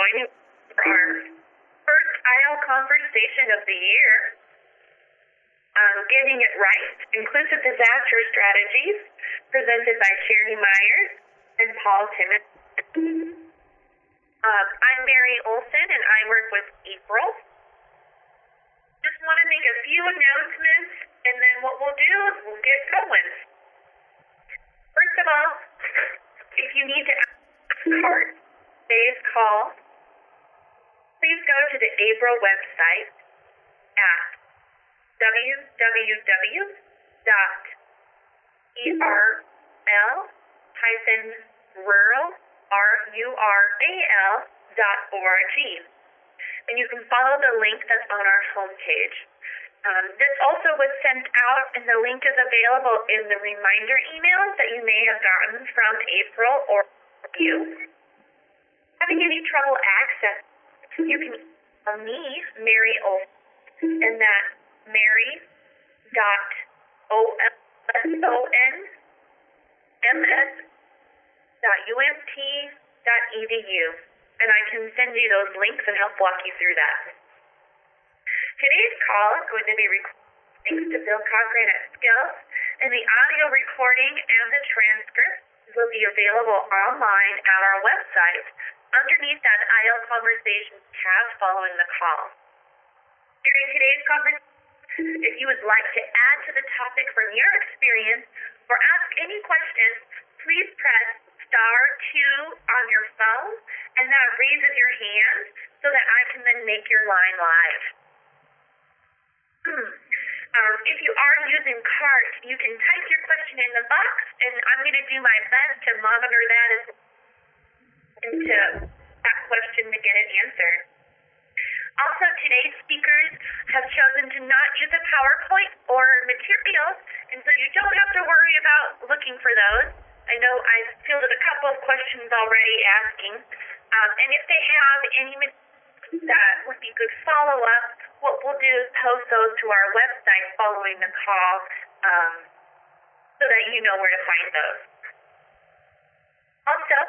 joining for our first IL conversation of the year. Getting It Right, Inclusive Disaster Strategies, presented by Sherry Myers and Paul Timmons. I'm Mary Olson, and I work with April. Just want to make a few announcements, and then what we'll do is we'll get going. First of all, if you need to start today's call, please go to the April website at www.erl-rural.org. And you can follow the link that's on our homepage. This also was sent out, and the link is available in the reminder emails that you may have gotten from April or you. Having any trouble access, you can email me, Mary Olson, and that's mary.olsms.umt.edu, and I can send you those links and help walk you through that. Today's call is going to be recorded thanks to Bill Cochran at Skills, and the audio recording and the transcript will be available online at our website underneath that IL Conversations tab following the call. During today's conversation, if you would like to add to the topic from your experience or ask any questions, please press *2 on your phone, and that raises your hand so that I can then make your line live. If you are using CART, you can type your question in the box, and I'm going to do my best to monitor that into that question to get it answered. Also, today's speakers have chosen to not use a PowerPoint or materials, and so you don't have to worry about looking for those. I know I've fielded a couple of questions already asking, and if they have any materials that would be good follow-up, what we'll do is post those to our website following the call so that you know where to find those. Also,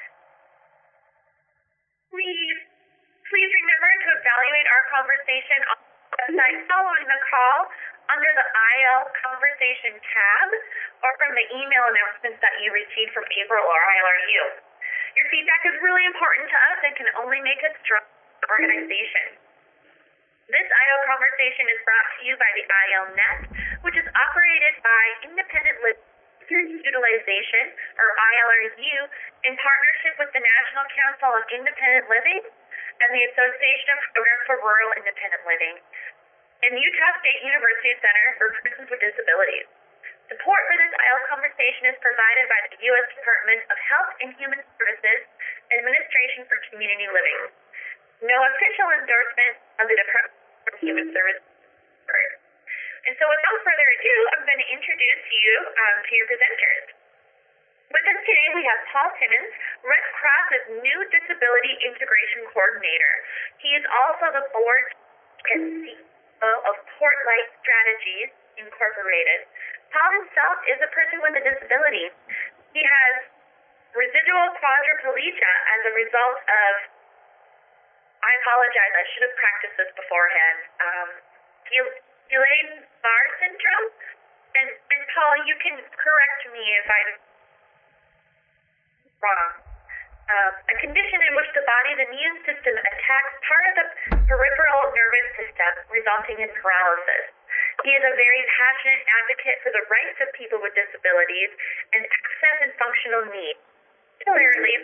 please remember to evaluate our conversation on the website following the call under the IL Conversation tab or from the email announcements that you received from April or ILRU. Your feedback is really important to us and can only make us strong organization. This IL Conversation is brought to you by the ILNet, which is operated by Independent Living Utilization, or ILRU, in partnership with the National Council of Independent Living and the Association of Programs for Rural Independent Living, and Utah State University Center for Persons with Disabilities. Support for this IL Conversation is provided by the U.S. Department of Health and Human Services Administration for Community Living. No official endorsement of the Department of Human Services. And so without further ado, I'm going to introduce you to your presenters. With us today, we have Paul Timmons, Red Cross's new Disability Integration Coordinator. He is also the board and CEO of Portlight Strategies, Incorporated. Paul himself is a person with a disability. He has residual quadriplegia as a result of, I apologize, I should have practiced this beforehand, Guillain-Barré syndrome. And Paul, you can correct me if I'm wrong. A condition in which the body's immune system attacks part of the peripheral nervous system, resulting in paralysis. He is a very passionate advocate for the rights of people with disabilities and access and functional needs, particularly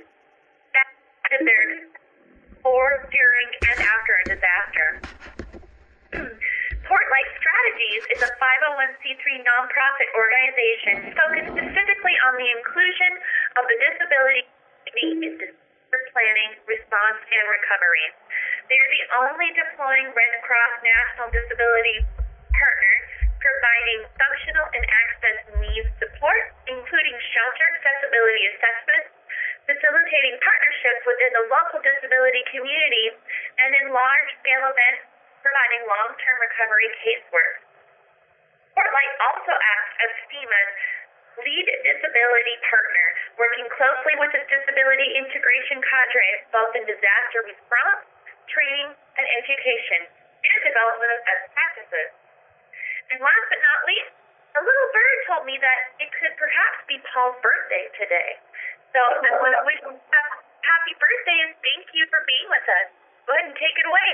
before, during, and after a disaster. Portlight Strategies is a 501c3 nonprofit organization focused specifically on the inclusion of the disability in disaster planning, response, and recovery. They are the only deploying Red Cross National Disability partner providing functional and access needs support, including shelter accessibility assessments, facilitating partnerships within the local disability community, and in large-scale events, providing long-term recovery casework. Portlight also acts as FEMA's lead disability partner, working closely with its disability disability integration cadres, both in disaster response, training, and education, and development of best practices. And last but not least, a little bird told me that it could perhaps be Paul's birthday today. So I want to wish him a happy birthday and thank you for being with us. Go ahead and take it away.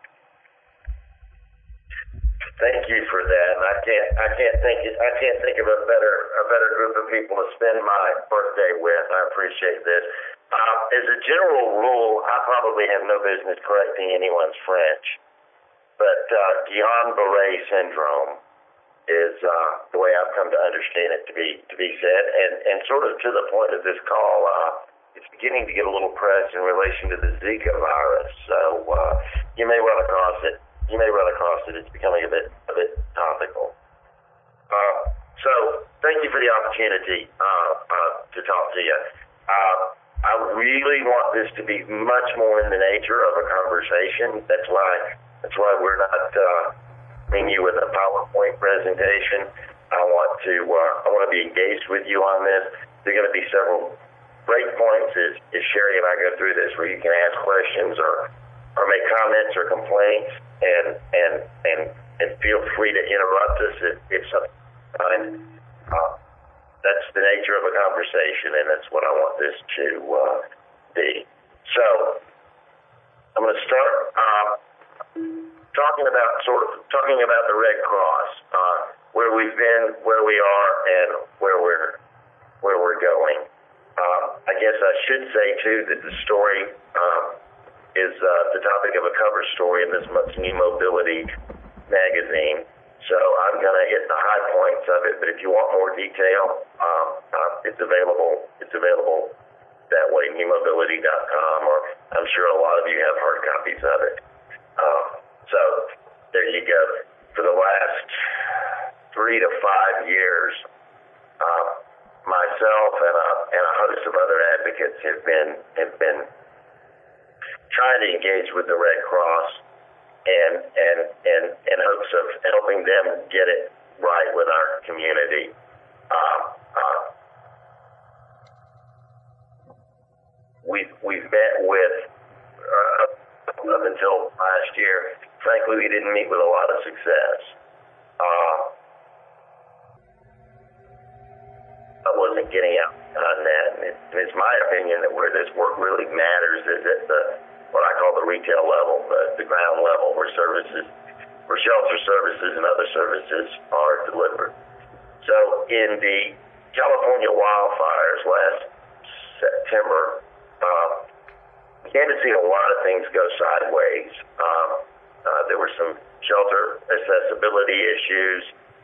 Thank you for that. And I can't think of a better group of people to spend my birthday with. I appreciate this. As a general rule, I probably have no business correcting anyone's French, but Guillain-Barré syndrome is the way I've come to understand it to be said, and sort of to the point of this call, it's beginning to get a little press in relation to the Zika virus. So you may run across it. It's becoming a bit topical. So thank you for the opportunity to talk to you. I really want this to be much more in the nature of a conversation. That's why we're not bringing you with a PowerPoint presentation. I want to be engaged with you on this. There are going to be several break points as Sherry and I go through this where you can ask questions or make comments or complaints, and feel free to interrupt us if something. That's the nature of a conversation, and that's what I want this to be. So I'm going to start talking about the Red Cross, where we've been, where we are, and where we're going. I guess I should say too that the story is the topic of a cover story in this month's New Mobility magazine. So I'm going to hit the high points of it, but if you want more detail, it's available that way, newmobility.com, or I'm sure a lot of you have hard copies of it. So there you go. For the last 3 to 5 years, myself and a host of other advocates have been trying to engage with the Red Cross in hopes of helping them get it right with our community. We've met with up until last year. Frankly, we didn't meet with a lot of success. I wasn't getting out on that. And it's my opinion that where this work really matters is at what I call the retail level, the ground level, where shelter services and other services are delivered. So in the California wildfires last September, we began to see a lot of things go sideways. There were some shelter accessibility issues.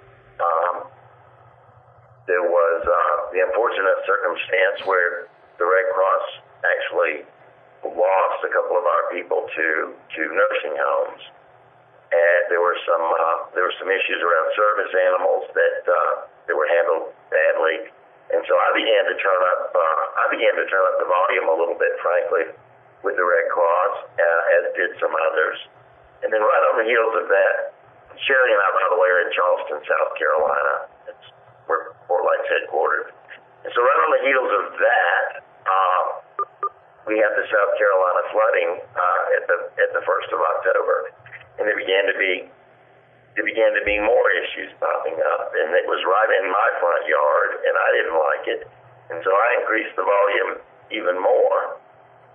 There was the unfortunate circumstance where the Red Cross actually lost a couple of our people to nursing homes, and there were some issues around service animals that were handled badly, and so I began to turn up the volume a little bit, frankly, with the Red Cross, as did some others. And then right on the heels of that, Sherry and I, by the way, are in Charleston, South Carolina. It's where Fort Light's headquartered. And so right on the heels of that, we had the South Carolina flooding at the 1st of October, and there began to be more issues popping up, and it was right in my front yard, and I didn't like it, and so I increased the volume even more,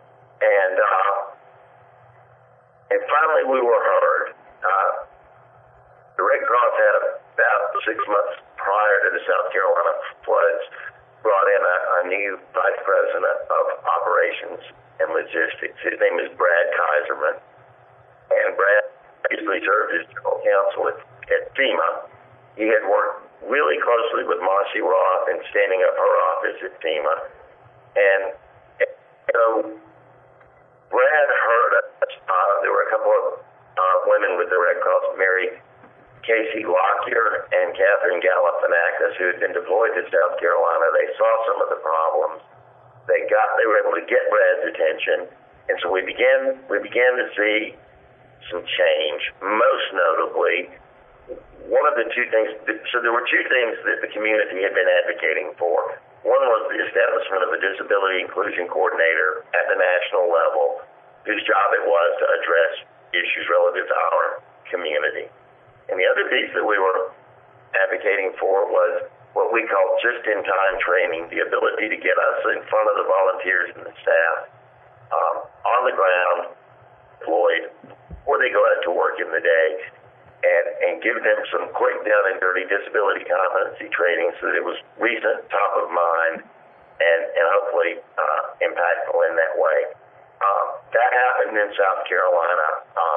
and finally we were heard. The Red Cross had about 6 months prior to the South Carolina floods brought in a new vice president of operations and logistics. His name is Brad Kaiserman, and Brad previously served as general counsel at FEMA. He had worked really closely with Marcy Roth in standing up her office at FEMA, and so Brad heard us. There were a couple of women with the Red Cross, Mary Casey Lockyer and Catherine Galifianakis, who had been deployed to South Carolina. They saw some of the problems. They were able to get Brad's attention, and so we began to see some change. Most notably, one of the two things. So there were two things that the community had been advocating for. One was the establishment of a disability inclusion coordinator at the national level, whose job it was to address issues relative to our community. And the other piece that we were advocating for was what we call just-in-time training, the ability to get us in front of the volunteers and the staff on the ground, deployed, before they go out to work in the day, and give them some quick down and dirty disability competency training so that it was recent, top of mind, and hopefully impactful in that way. That happened in South Carolina.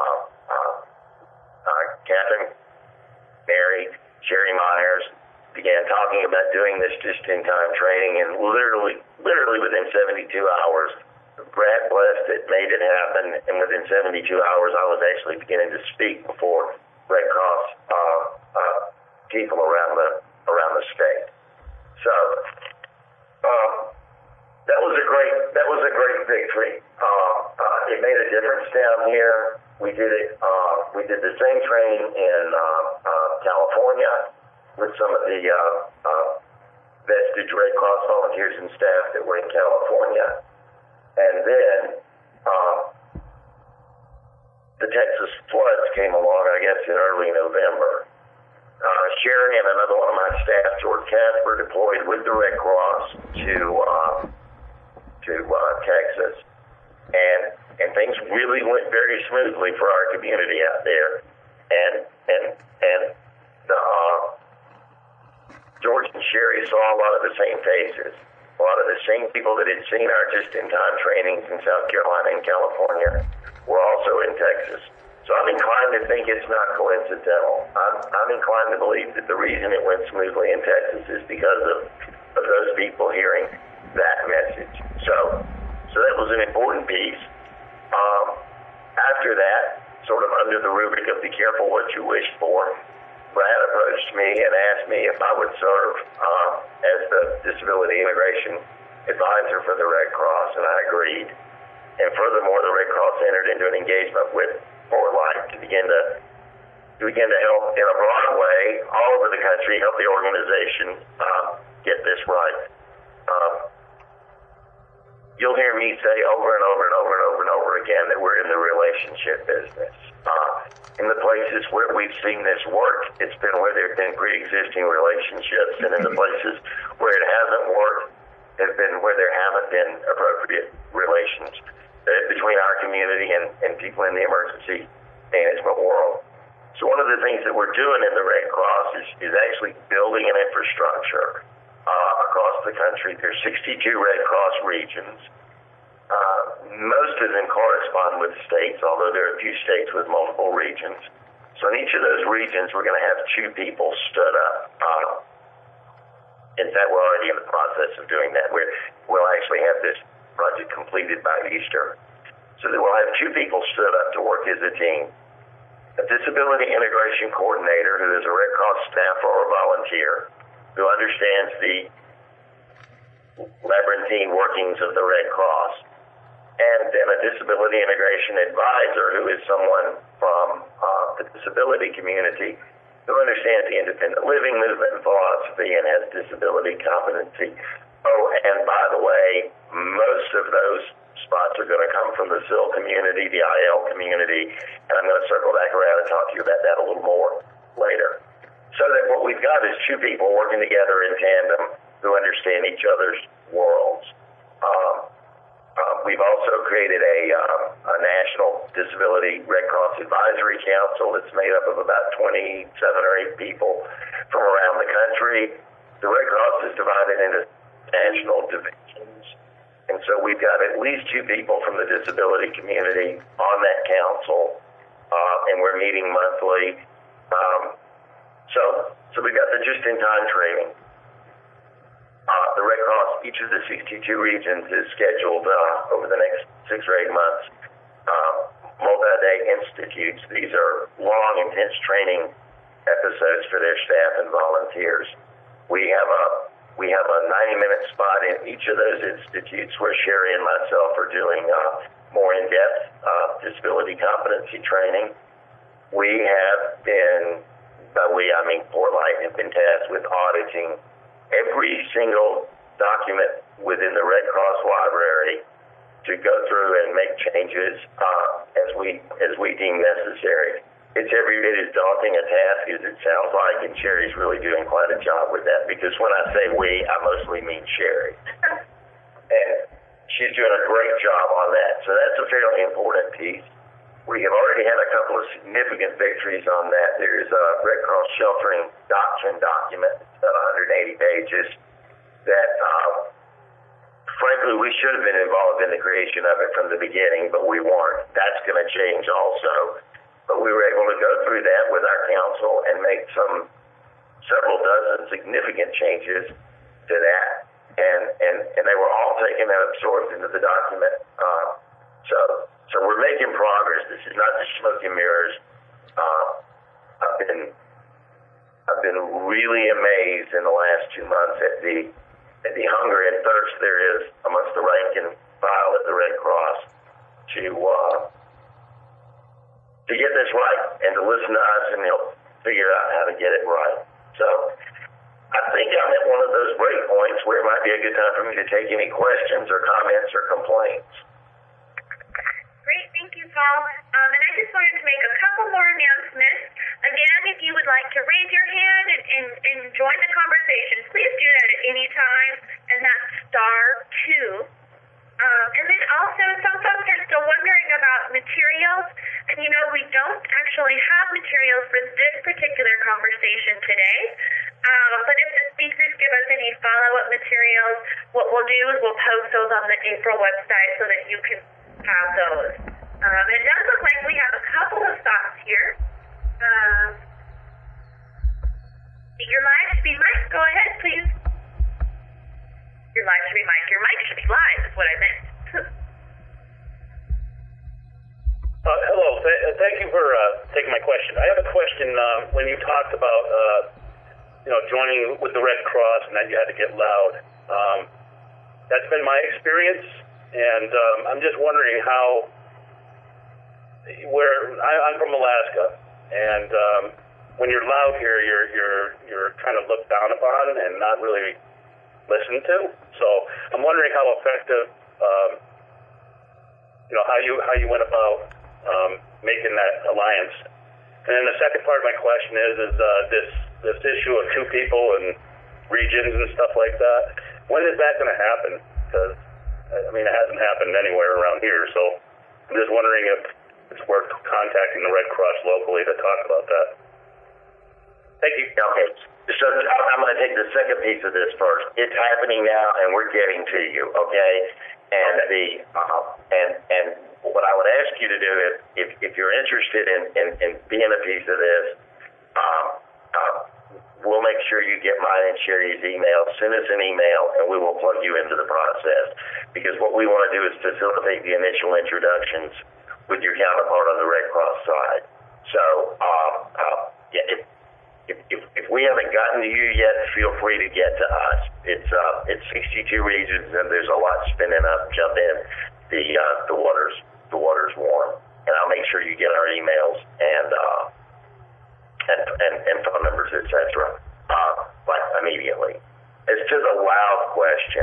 Catherine, Mary, Sherry Myers began talking about doing this just-in-time training, and literally within 72 hours, Brad blessed it, made it happen, and within 72 hours, I was actually beginning to speak before Red Cross people around the state. So that was a great victory. It made a difference down here. We did it. We did the same training in California with some of the vestige Red Cross volunteers and staff that were in California, and then the Texas floods came along, I guess, in early November. Sherry and another one of my staff, George Casper, deployed with the Red Cross to Texas, and things really went very smoothly for our community out there. And George and Sherry saw a lot of the same faces, a lot of the same people that had seen our just-in-time trainings in South Carolina and California were also in Texas. So I'm inclined to think it's not coincidental. I'm inclined to believe that the reason it went smoothly in Texas is because of those people hearing that message. So that was an important piece. After that, sort of under the rubric of be careful what you wish for, Brad approached me and asked me if I would serve as the disability integration advisor for the Red Cross, and I agreed. And furthermore, the Red Cross entered into an engagement with Fort Light to begin to help in a broad way all over the country, help the organization get this right. You'll hear me say over and over and over and over and over again that we're in the relationship business. In the places where we've seen this work, it's been where there have been pre-existing relationships, and in the places where it hasn't worked, have been where there haven't been appropriate relations between our community and people in the emergency management world. So one of the things that we're doing in the Red Cross is actually building an infrastructure across the country. There's 62 Red Cross regions. Most of them correspond with states, although there are a few states with multiple regions. So in each of those regions, we're going to have 2 people stood up. In fact, we're already in the process of doing that. We'll actually have this project completed by Easter. So that we'll have 2 people stood up to work as a team. A disability integration coordinator who is a Red Cross staff or a volunteer who understands the labyrinthine workings of the Red Cross, and then a disability integration advisor who is someone from the disability community who understands the independent living movement and philosophy and has disability competency. Oh, and by the way, most of those spots are going to come from the SIL community, the IL community, and I'm going to circle back around and talk to you about that a little more later. So that what we've got is 2 people working together in tandem who understand each other's worlds. We've also created a National Disability Red Cross Advisory Council that's made up of about 27 or 8 people from around the country. The Red Cross is divided into national divisions, and so we've got at least 2 people from the disability community on that council, and we're meeting monthly. So we've got the just-in-time training. The Red Cross, each of the 62 regions is scheduled over the next 6 or 8 months, multi-day institutes. These are long, intense training episodes for their staff and volunteers. We have a 90-minute spot in each of those institutes where Sherry and myself are doing more in-depth disability competency training. We have been, by we I mean Fort Light, have been tasked with auditing every single document within the Red Cross Library to go through and make changes as we deem necessary. It's every bit as daunting a task as it sounds like, and Sherry's really doing quite a job with that, because when I say we, I mostly mean Sherry. And she's doing a great job on that, so that's a fairly important piece. We have already had a couple of significant victories on that. There is a Red Cross Sheltering Doctrine document, about 180 pages, that frankly, we should have been involved in the creation of it from the beginning, but we weren't. That's going to change also. But we were able to go through that with our council and make several dozen significant changes to that. And they were all taken and absorbed into the document. So we're making progress. This is not just smoke and mirrors. I've been really amazed in the last 2 months at the hunger and thirst there is amongst the rank and file at the Red Cross to get this right and to listen to us and help figure out how to get it right. So I think I'm at one of those break points where it might be a good time for me to take any questions or comments or complaints. Great, thank you, Paul. And I just wanted to make a couple more announcements. Again, if you would like to raise your hand and join the conversation, please do that at any time, and that's *2. And then also, some folks are still wondering about materials. And we don't actually have materials for this particular conversation today. But if the speakers give us any follow-up materials, what we'll do is we'll post those on the April website so that you can have those. It does look like we have a couple of thoughts here. Your live should be mic. Go ahead, please. Your live should be mic. Your mic should be live, is what I meant. Hello. Thank you for taking my question. I have a question. When you talked about joining with the Red Cross and that you had to get loud, that's been my experience, and I'm just wondering I'm from Alaska, and when you're loud here, you're kind of looked down upon and not really listened to. So I'm wondering how effective, how you went about making that alliance. And then the second part of my question is this issue of two people and regions and stuff like that. When is that going to happen? Because it hasn't happened anywhere around here. So I'm just wondering if it's worth contacting the Red Cross locally to talk about that. Thank you. Okay. So I'm going to take the second piece of this first. It's happening now, and we're getting to you. Okay. And and what I would ask you to do if you're interested in being a piece of this, we'll make sure you get mine and Sherry's email. Send us an email, and we will plug you into the process. Because what we want to do is facilitate the initial introductions with your counterpart on the Red Cross side. So, if we haven't gotten to you yet, feel free to get to us. It's 62 regions, and there's a lot spinning up. Jump in. The water's warm, and I'll make sure you get our emails and phone numbers, etc. Like immediately. As to the loud question,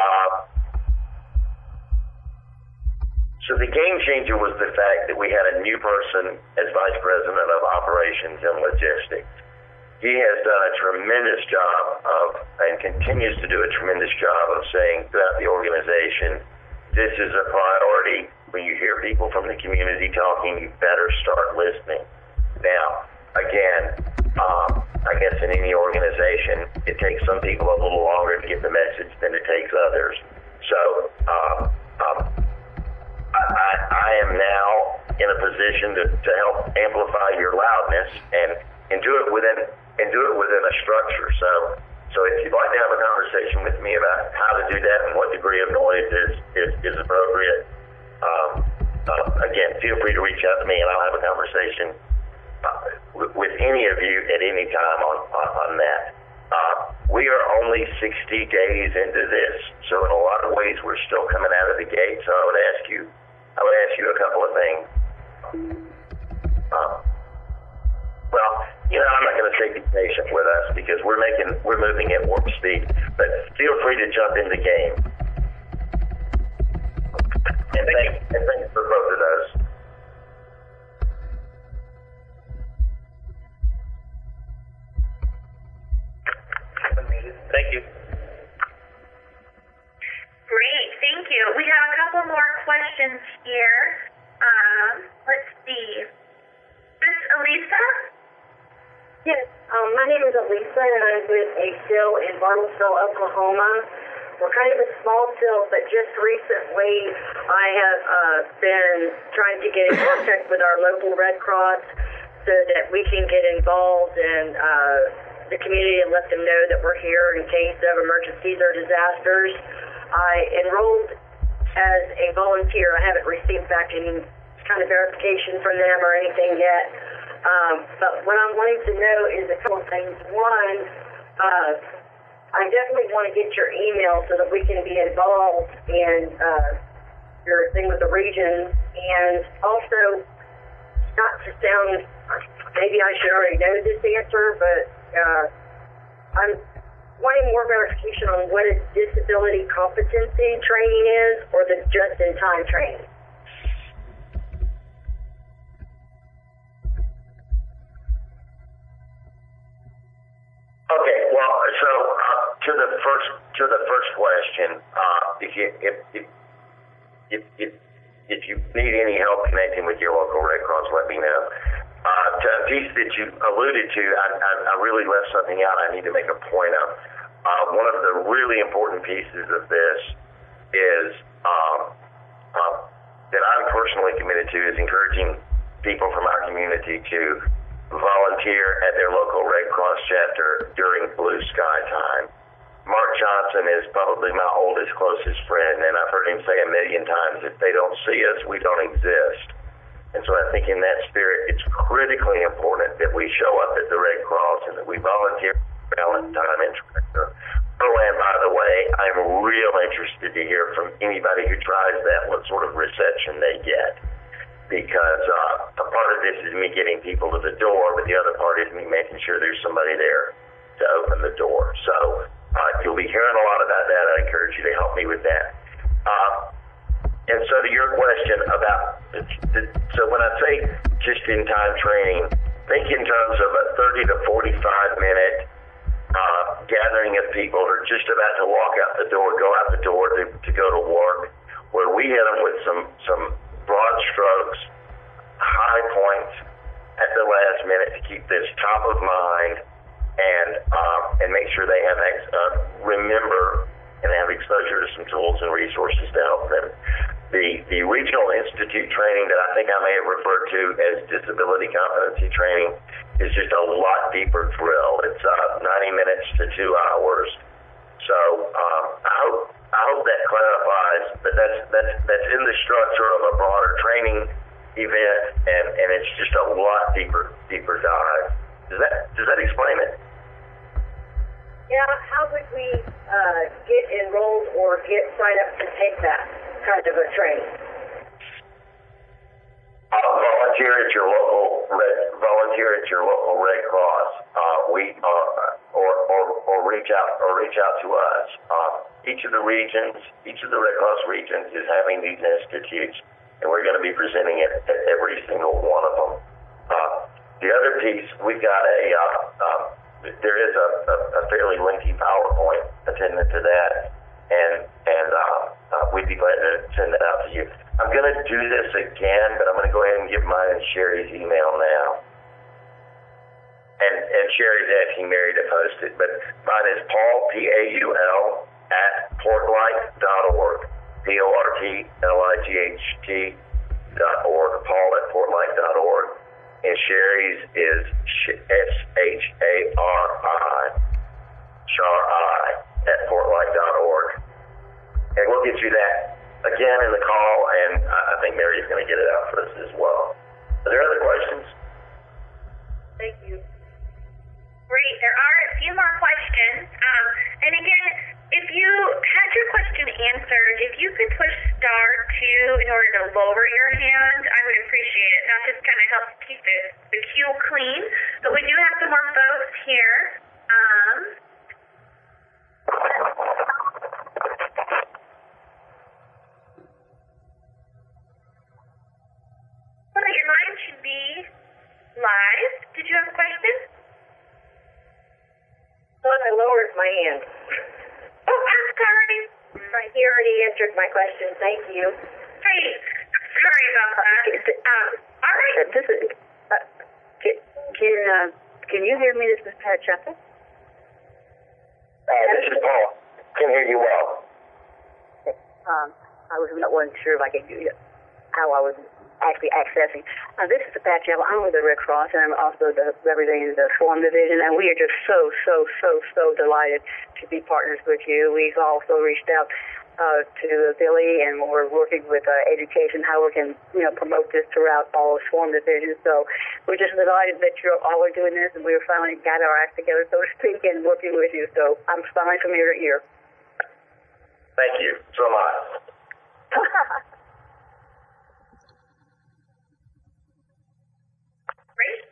so the game changer was the fact that we had a new person as Vice President of Operations and Logistics. He has done a tremendous job and continues to do a tremendous job of saying throughout the organization, this is a priority. When you hear people from the community talking, you better start listening. Now, again, I guess in any organization, it takes some people a little longer to get the message than it takes others. So, I am now in a position to help amplify your loudness and do it within a structure. So if you'd like to have a conversation with me about how to do that and what degree of noise is appropriate, again, feel free to reach out to me and I'll have a conversation with any of you at any time on that. We are only 60 days into this, so in a lot of ways we're still coming out of the gate. So I would ask you a couple of things. Well, I'm not going to say be patient with us because we're moving at warp speed. But feel free to jump in the game. And thanks for both of those. Thank you. Great, thank you. We have a couple more questions here. Let's see. Is this Elisa? Yes, my name is Elisa, and I'm with a still in Bartlesville, Oklahoma. We're kind of a small still, but just recently I have been trying to get in contact with our local Red Cross so that we can get involved in the community and let them know that we're here in case of emergencies or disasters. I enrolled as a volunteer. I haven't received back any kind of verification from them or anything yet. But what I'm wanting to know is a couple of things. One, I definitely want to get your email so that we can be involved in your thing with the regions. And also, not to sound, maybe I should already know this answer, but I'm wanting more verification on what a disability competency training is or the just-in-time training. Okay, well, so to the first question, if you need any help connecting with your local Red Cross, let me know. To a piece that you alluded to, I really left something out I need to make a point of. One of the really important pieces of this is that I'm personally committed to is encouraging people from our community to volunteer at their local Red Cross chapter during Blue Sky time. Mark Johnson is probably my oldest, closest friend, and I've heard him say a million times, if they don't see us, we don't exist. And so I think in that spirit, it's critically important that we show up at the Red Cross and that we volunteer Valentine and Tractor. Oh, and by the way, I'm real interested to hear from anybody who tries that, what sort of reception they get. Because a part of this is me getting people to the door, but the other part is me making sure there's somebody there to open the door. So you'll be hearing a lot about that. I encourage you to help me with that. And so to your question about, so when I say just-in-time training, think in terms of a 30 to 45-minute gathering of people who are just about to walk out the door, go out the door to go to work, where we hit them with some broad strokes, high points at the last minute to keep this top of mind and make sure they have remember and have exposure to some tools and resources to help them. The Regional Institute training that I think I may have referred to as disability competency training is just a lot deeper drill. It's 90 minutes to 2 hours. So I hope that clarifies, but that's in the structure of a broader training event, and it's just a lot deeper dive. Does that explain it? Yeah, how would we get enrolled or get signed up to take that kind of a training? Volunteer at your local Red Cross. Or reach out to us. Each of the Red Cross regions is having these institutes, and we're going to be presenting it at every single one of them. The other piece, we've got there is a fairly lengthy PowerPoint attendant to that, and we'd be glad to send that out to you. I'm going to do this again, but I'm going to go ahead and give mine and Sherry's email now. And Sherry's asking Mary to post it, but mine is Paul, Paul, at portlight.org, PORTLIGHT.org, Paul at portlight.org. And Sherry's is SHARI, at portlight.org. And we'll get you that again in the call, and I think Mary's going to get it out for us as well. Are there other questions? Thank you. Great. There are a few more questions. And again, if you had your question answered, if you could push star too in order to lower your hand, I would appreciate it. That just kind of helps keep the queue clean. But we do have some more folks here. Well, your line should be live. Did you have a question? Well, I lowered my hand. Oh, I'm sorry. He already answered my question. Thank you. Hey, sorry about that. All right. This is. Can you hear me? This is Pat Chapel. This is Paul. Can hear you well. I wasn't sure if I could how I was actually accessing. This is Pat Chapel. I'm with the Red Cross, and I'm also representing the Swarm Division, and we are just so delighted to be partners with you. We've also reached out to Billy, and we're working with education, how we can promote this throughout all Swarm Divisions. So we're just delighted that you're all are doing this, and we're finally got our act together, so to speak, and working with you. So I'm smiling from ear to ear. Thank you. So am I. Great.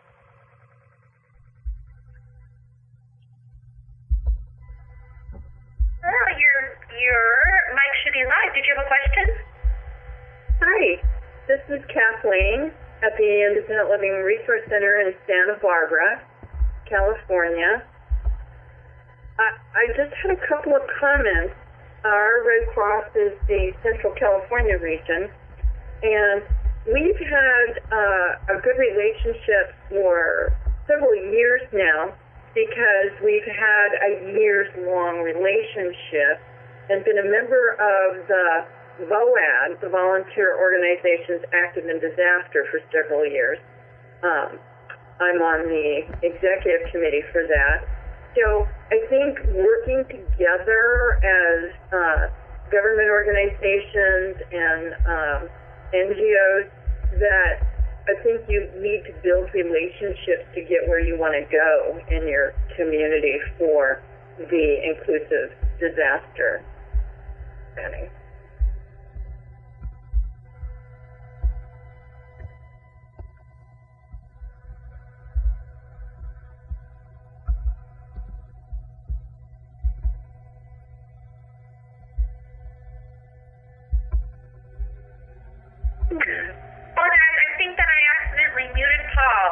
Well, your mic should be live. Did you have a question? Hi, this is Kathleen at the Independent Living Resource Center in Santa Barbara, California. I just had a couple of comments. Our Red Cross is the Central California region, and we've had a good relationship for several years now because we've had a years-long relationship and been a member of the VOAD, the Volunteer Organizations Active in Disaster, for several years. I'm on the executive committee for that. So I think working together as government organizations and NGOs, that I think you need to build relationships to get where you want to go in your community for the inclusive disaster planning. I think that I accidentally muted Paul.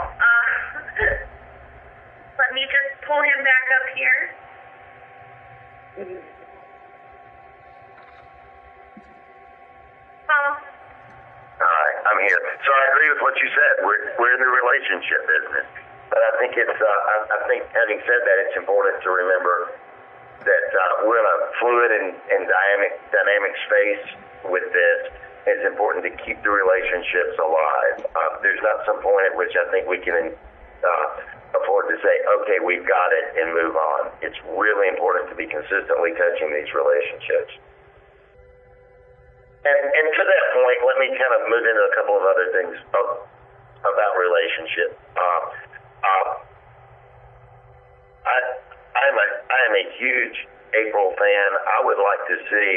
Let me just pull him back up here. Paul? Hi, I'm here. So I agree with what you said. We're in the relationship business, but I think I think having said that, it's important to remember that we're in a fluid and dynamic space with this. It's important to keep the relationships alive. There's not some point at which I think we can afford to say, okay, we've got it, and move on. It's really important to be consistently touching these relationships. And to that point, let me kind of move into a couple of other things about relationship. I am a huge April fan. I would like to see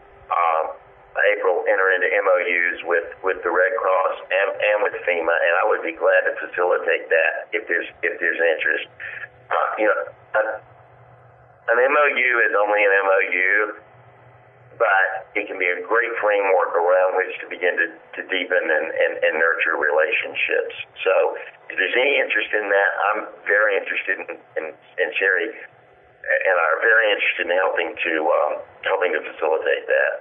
April enter into MOUs with the Red Cross and with FEMA, and I would be glad to facilitate that if there's interest. An MOU is only an MOU, but it can be a great framework around which to begin to deepen and nurture relationships. So if there's any interest in that, I'm very interested in Sherry and are very interested in helping to facilitate that.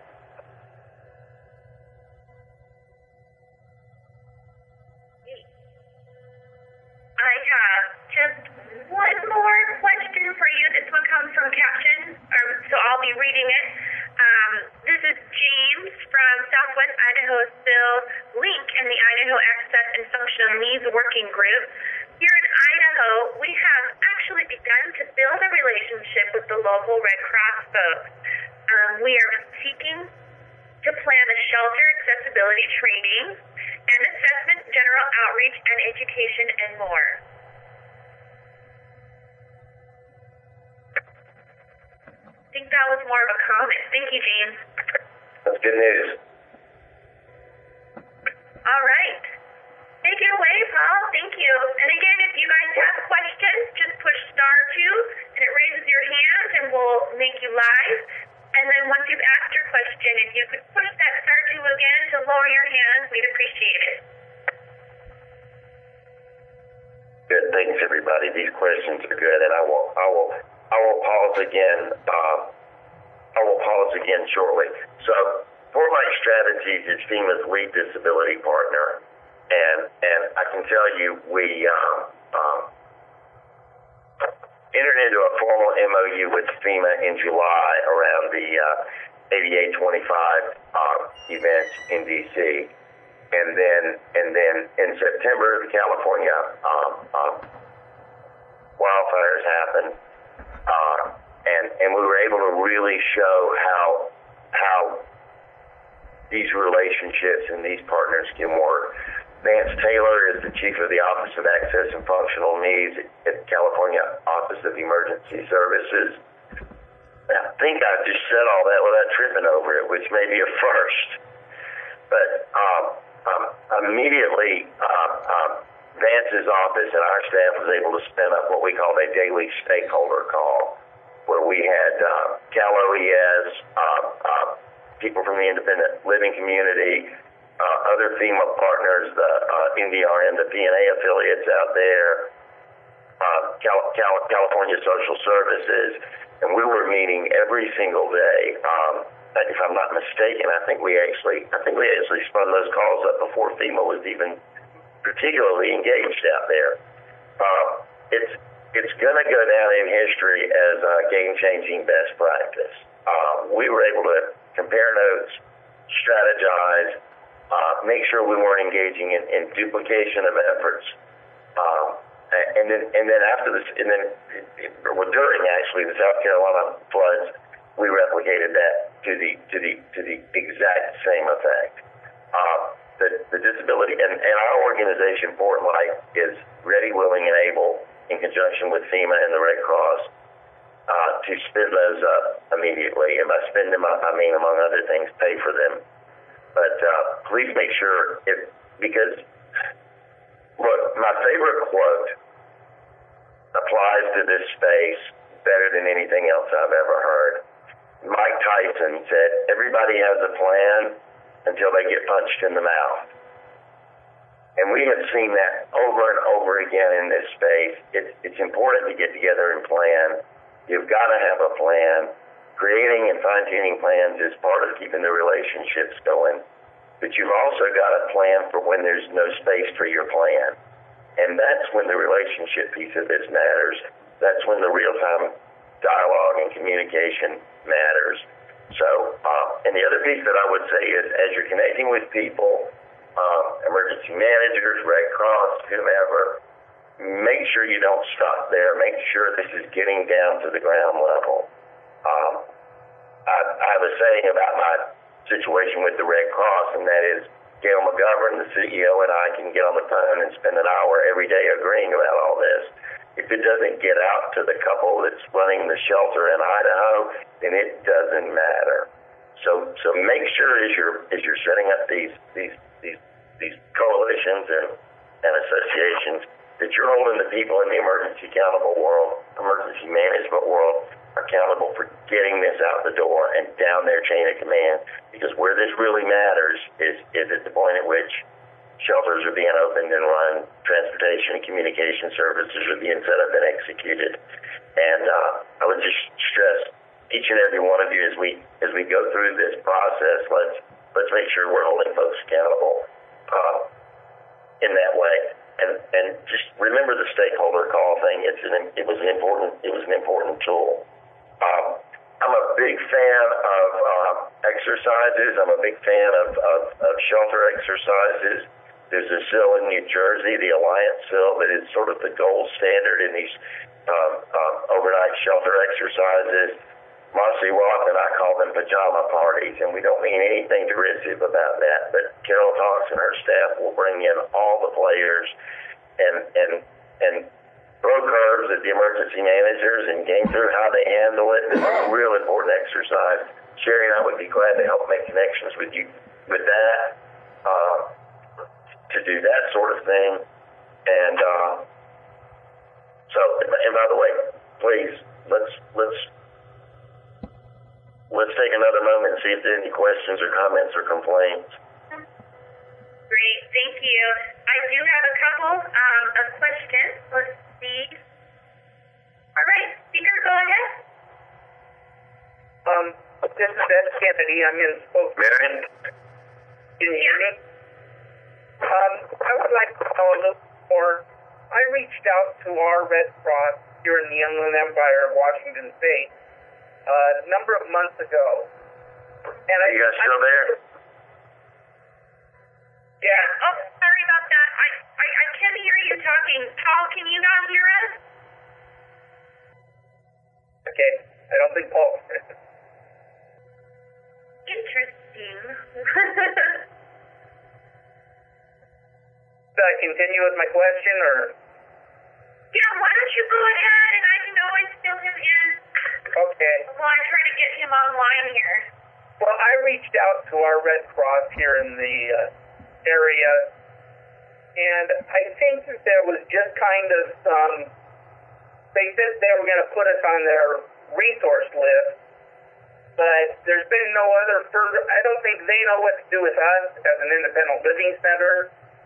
I have just one more question for you. This one comes from Captain, so I'll be reading it. This is James from Southwest Idaho's Bill Link and the Idaho Access and Functional Needs Working Group. Here in Idaho, we have actually begun to build a relationship with the local Red Cross folks. We are seeking to plan a shelter accessibility training and assessment, general outreach, and education, and more. I think that was more of a comment. Thank you, James. That's good good news. All right. Take it away, Paul. Thank you. And again, if you guys have questions, just push *2 and it raises your hand and we'll make you live. And then once you've asked your question, if you could push that *2 again to lower your hand, we'd appreciate it. Good. Thanks, everybody. These questions are good, and I will pause again. I will pause again shortly. So, Fort Mike Strategies is FEMA's lead disability partner, and I can tell you we entered into a formal MOU with FEMA in July around the 8825 event in DC. And then in September, the California wildfires happened, and we were able to really show how these relationships and these partners can work. Vance Taylor is the chief of the Office of Access and Functional Needs at the California Office of Emergency Services. I think I just said all that without tripping over it, which may be a first. But immediately, Vance's office and our staff was able to spin up what we called a daily stakeholder call, where we had Cal OES, people from the independent living community, other FEMA partners, the NDRN, the PNA affiliates out there, California Social Services, and we were meeting every single day. If I'm not mistaken, I think we actually spun those calls up before FEMA was even particularly engaged out there. It's going to go down in history as a game-changing best practice. We were able to compare notes, strategize, make sure we weren't engaging in duplication of efforts, and then after this, during actually the South Carolina floods, we replicated that to the exact same effect. The disability and our organization, Fort Mike, is ready, willing, and able, in conjunction with FEMA and the Red Cross, to spin those up immediately. And by spin them up, I mean, among other things, pay for them. But please make sure, because look, my favorite quote applies to this space better than anything else I've ever heard. Mike Tyson said, "Everybody has a plan until they get punched in the mouth." And we have seen that over and over again in this space. It's important to get together and plan. You've got to have a plan. Creating and fine-tuning plans is part of keeping the relationships going. But you've also got to plan for when there's no space for your plan. And that's when the relationship piece of this matters. That's when the real-time dialogue and communication matters. So, and the other piece that I would say is, as you're connecting with people, emergency managers, Red Cross, whomever, make sure you don't stop there. Make sure this is getting down to the ground level. I have a saying about my situation with the Red Cross, and that is, Gail McGovern, the CEO, and I can get on the phone and spend an hour every day agreeing about all this. If it doesn't get out to the couple that's running the shelter in Idaho, then it doesn't matter. So make sure as you're setting up these coalitions and associations that you're holding the people in the emergency management world accountable for getting this out the door and down their chain of command. Because where this really matters is at the point at which shelters are being opened and run, transportation and communication services are being set up and executed. And I would just stress each and every one of you as we go through this process, let's make sure we're holding folks accountable in that way. And just remember the stakeholder call thing. It was an important tool. I'm a big fan of exercises. I'm a big fan of shelter exercises. There's a SIL in New Jersey, the Alliance SIL, that is sort of the gold standard in these overnight shelter exercises. Marcy Roth and I call them pajama parties, and we don't mean anything derisive about that. But Carol Talks and her staff will bring in all the players and throw curves at the emergency managers and game through how they handle it. It's a real important exercise Sherry and I would be glad to help make connections with you with that, to do that sort of thing. And and by the way, please let's take another moment and see if there are any questions or comments or complaints. Great, thank you. I do have a couple of questions. Let's see. All right, speaker, go ahead. This is Ed Kennedy. I'm in Spokane. Marion? Can you hear me? I would like to know a little more. I reached out to our Red Cross here in the Inland Empire of Washington State a number of months ago. And Are you guys still there? Yeah. Oh, sorry about that. I can't hear you talking. Paul, can you not hear us? Okay. I don't think Paul. Interesting. Should I continue with my question, or? Yeah, why don't you go ahead and I can always fill him in Okay. while I try to get him online here. Well, I reached out to our Red Cross here in the area, and I think that there was just kind of they said they were going to put us on their resource list, but there's been no other further. I don't think they know what to do with us as an independent living center.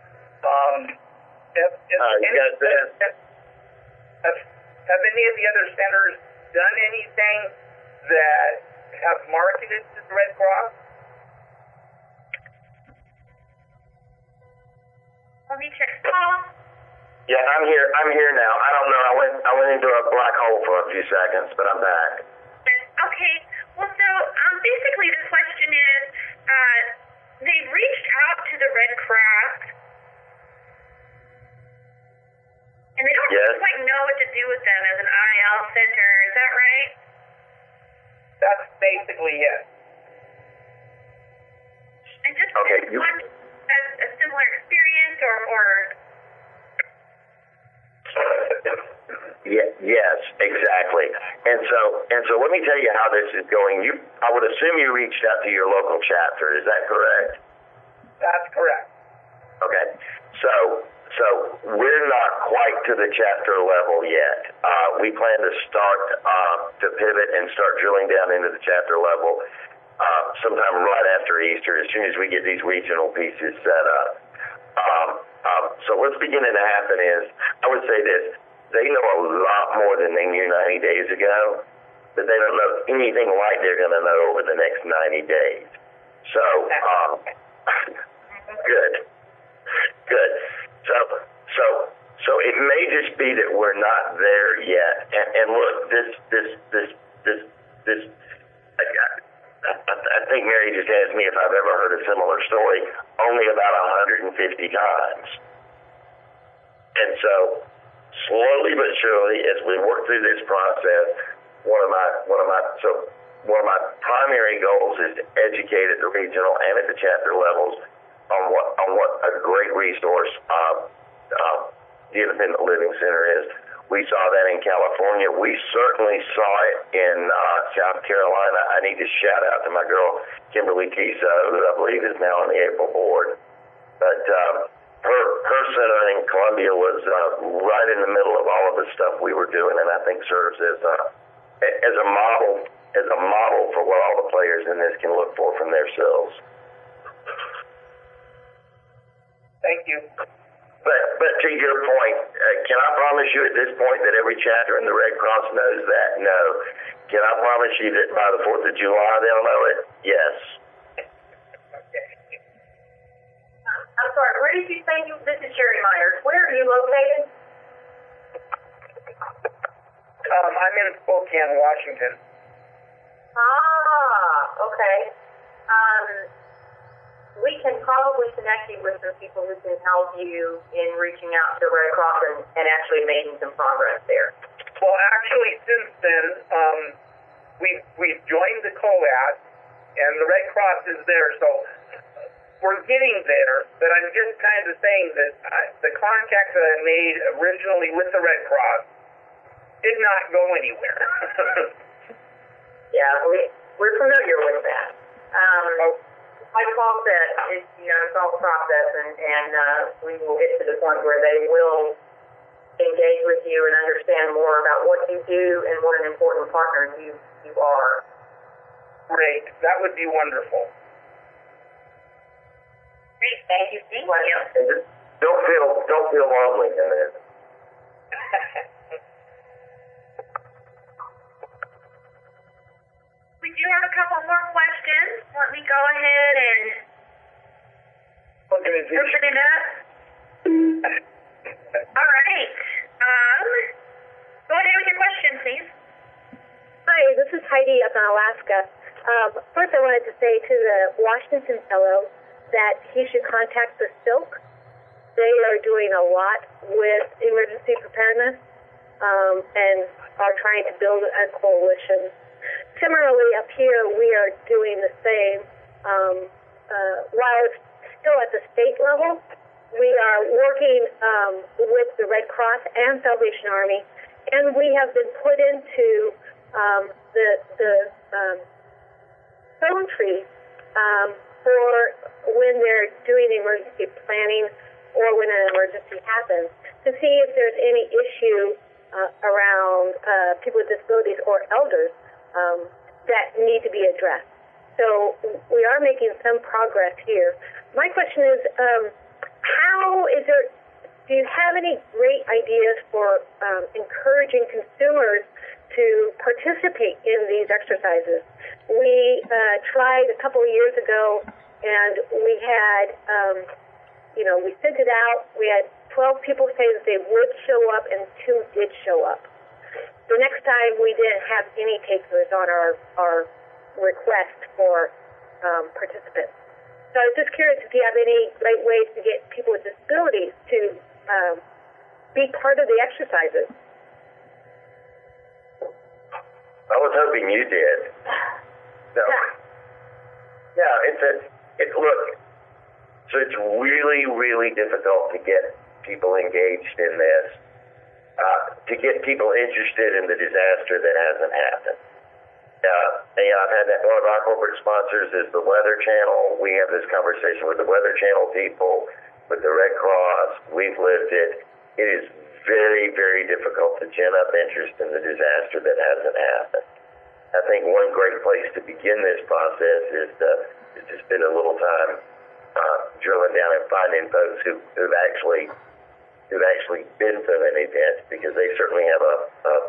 Have any of the other centers done anything that have marketed to the Red Cross? Let me check. Paul? Yeah, I'm here now. I don't know. I went into a black hole for a few seconds, but I'm back. Okay. Well, so basically the question is, they've reached out to the Red Cross, and they don't Yes. quite know what to do with them as an IL center. Is that right? That's basically it. And just Okay, one has a similar experience, or Yes, exactly. And so let me tell you how this is going. I would assume you reached out to your local chapter. Is that correct? That's correct. Okay. So we're not quite to the chapter level yet. We plan to start to pivot and start drilling down into the chapter level sometime right after Easter, as soon as we get these regional pieces set up. So what's beginning to happen is, I would say this, they know a lot more than they knew 90 days ago, but they don't know anything like they're going to know over the next 90 days. So, good. So it may just be that we're not there yet. And look, I think Mary just asked me if I've ever heard a similar story, only about 150 times. And so, slowly but surely, as we work through this process, one of my primary goals is to educate at the regional and at the chapter levels on what a great resource the Independent Living Center is. We saw that in California. We certainly saw it in South Carolina. I need to shout out to my girl Kimberly Tisa, who I believe is now on the April board. But her center in Columbia was right in the middle of all of the stuff we were doing, and I think serves as a model for what all the players in this can look for from themselves. Thank you. But to your point, can I promise you at this point that every chapter in the Red Cross knows that? No. Can I promise you that by the 4th of July they'll know it? Yes. I'm sorry, where did you say this is Sherry Myers. Where are you located? I'm in Spokane, Washington. Okay. We can probably connect you with some people who can help you in reaching out to the Red Cross and actually making some progress there. Well, actually, since then, we've joined the COAT, and the Red Cross is there, so we're getting there, but I'm just kind of saying that the contact that I made originally with the Red Cross did not go anywhere. Yeah, we're familiar with that. My process is, it's all process, and we will get to the point where they will engage with you and understand more about what you do and what an important partner you are. Great. That would be wonderful. Great. Thank you. Thank you. And just don't feel lonely in this. We do have a couple more questions. Let me go ahead and open it up. All right. Go ahead with your question, please. Hi, this is Heidi up in Alaska. First, I wanted to say to the Washington fellow that he should contact the Silk. They are doing a lot with emergency preparedness and are trying to build a coalition. Similarly, up here, we are doing the same. While it's still at the state level, we are working with the Red Cross and Salvation Army, and we have been put into the phone tree for when they're doing emergency planning or when an emergency happens to see if there's any issue around people with disabilities or elders that need to be addressed. So we are making some progress here. My question is, do you have any great ideas for encouraging consumers to participate in these exercises? We tried a couple of years ago, and we had, we sent it out. We had 12 people say that they would show up, and 2 did show up. The next time, we didn't have any takers on our request for participants. So I was just curious if you have any great ways to get people with disabilities to be part of the exercises. I was hoping you did. No. Yeah, look, so it's really, really difficult to get people engaged in this, to get people interested in the disaster that hasn't happened. I've had that. One of our corporate sponsors is the Weather Channel. We have this conversation with the Weather Channel people, with the Red Cross. We've lived it. It is very, very difficult to gin up interest in the disaster that hasn't happened. I think one great place to begin this process is to spend a little time drilling down and finding folks who've actually been to an event, because they certainly have a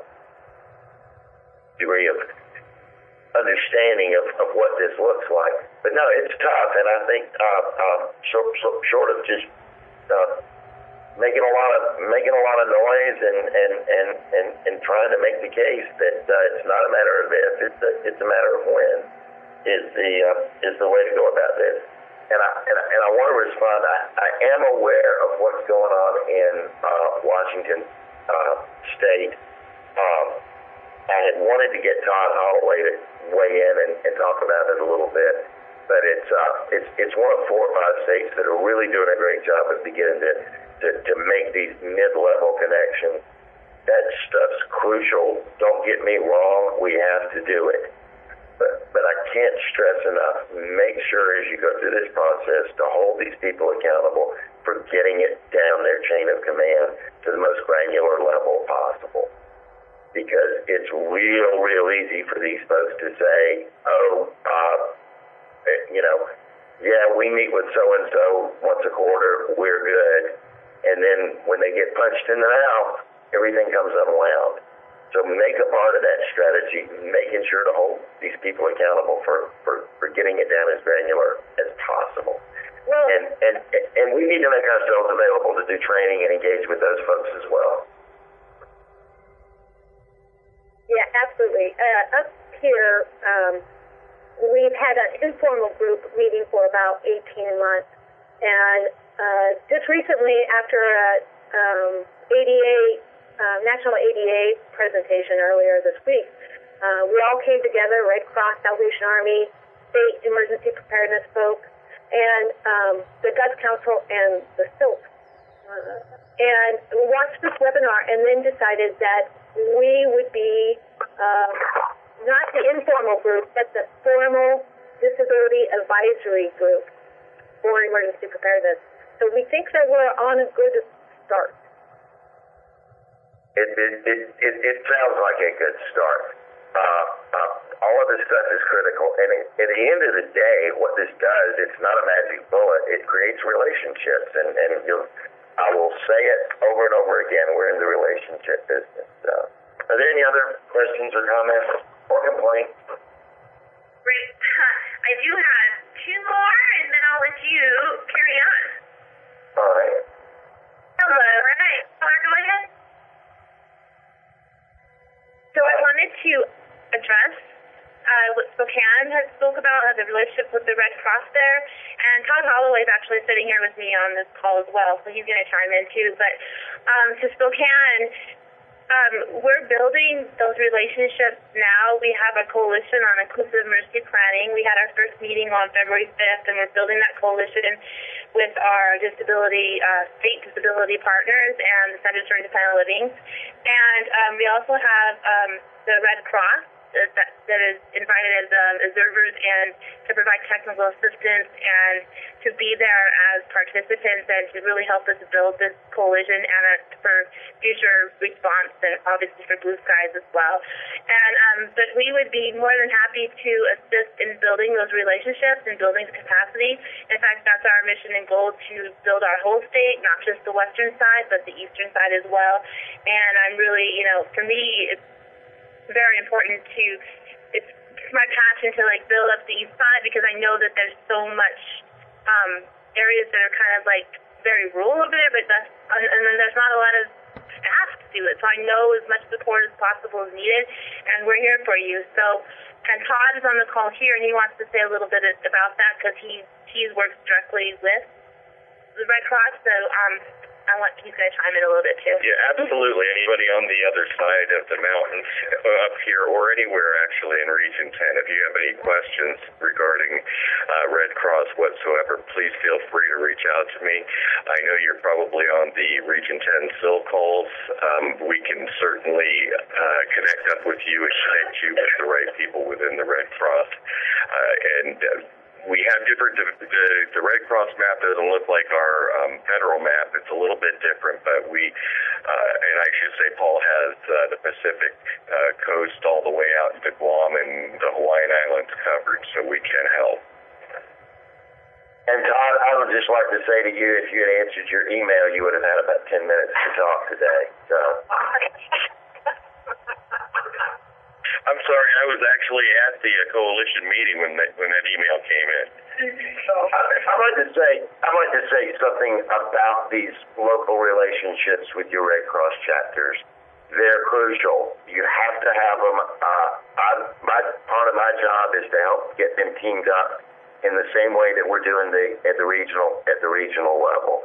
degree of understanding of what this looks like. But no, it's tough, and I think short of just making a lot of noise and trying to make the case that it's not a matter of if, it's a matter of when is the way to go about this. And I want to respond. I am aware of what's going on in Washington State. I had wanted to get Todd Holloway to weigh in and talk about it a little bit, but it's one of 4 or 5 states that are really doing a great job of beginning to make these mid-level connections. That stuff's crucial. Don't get me wrong. We have to do it. But I can't stress enough, make sure as you go through this process to hold these people accountable for getting it down their chain of command to the most granular level possible. Because it's real easy for these folks to say, we meet with so-and-so once a quarter, we're good. And then when they get punched in the mouth, everything comes unwound. So make a part of that strategy, making sure to hold these people accountable for getting it down as granular as possible. Well, and we need to make ourselves available to do training and engage with those folks as well. Yeah, absolutely. Up here, we've had an informal group meeting for about 18 months, and just recently, after National ADA presentation earlier this week, we all came together, Red Cross, Salvation Army, state emergency preparedness folks, and the Guts Council and the Silk. And we watched this webinar and then decided that we would be not the informal group, but the formal disability advisory group for emergency preparedness. So we think that we're on a good start. It sounds like a good start. All of this stuff is critical, and at the end of the day, what this does, it's not a magic bullet. It creates relationships, and I will say it over and over again. We're in the relationship business. Are there any other questions or comments or complaints? Great. I do have two more, and then I'll let you carry on. All right. Hello. All right. Go ahead. So I wanted to address what Spokane has spoke about, the relationship with the Red Cross there. And Todd Holloway is actually sitting here with me on this call as well, so he's going to chime in too. But to Spokane, we're building those relationships now. We have a coalition on inclusive emergency planning. We had our first meeting on February 5th, and we're building that coalition with our state disability partners and the Centers for Independent Living. And we also have the Red Cross that is invited as observers and to provide technical assistance and to be there as participants and to really help us build this coalition and for future response and obviously for Blue Skies as well. And but we would be more than happy to assist in building those relationships and building the capacity. In fact, that's our mission and goal, to build our whole state, not just the western side, but the eastern side as well. And I'm really, for me, it's very important it's my passion to build up the east side, because I know that there's so much areas that are kind of very rural over there, but and then there's not a lot of staff to do it. So I know as much support as possible is needed, and we're here for you. So, and Todd is on the call here, and he wants to say a little bit about that because he's worked directly with the Red Cross. So I want you guys to chime in a little bit too. Yeah, absolutely. Anybody on the other side of the mountains up here or anywhere actually in Region 10, if you have any questions regarding Red Cross whatsoever, please feel free to reach out to me. I know you're probably on the Region 10 SIL calls. We can certainly connect up with you and connect you with the right people within the Red Cross. We have different, the Red Cross map doesn't look like our federal map. It's a little bit different, but and I should say Paul has the Pacific coast all the way out to Guam and the Hawaiian Islands covered, so we can help. And Todd, I would just like to say to you, if you had answered your email, you would have had about 10 minutes to talk today. So. I'm sorry, I was actually at the coalition meeting when that email came in. So I'd like to say something about these local relationships with your Red Cross chapters. They're crucial. You have to have them. Part of my job is to help get them teamed up in the same way that we're doing at the regional level.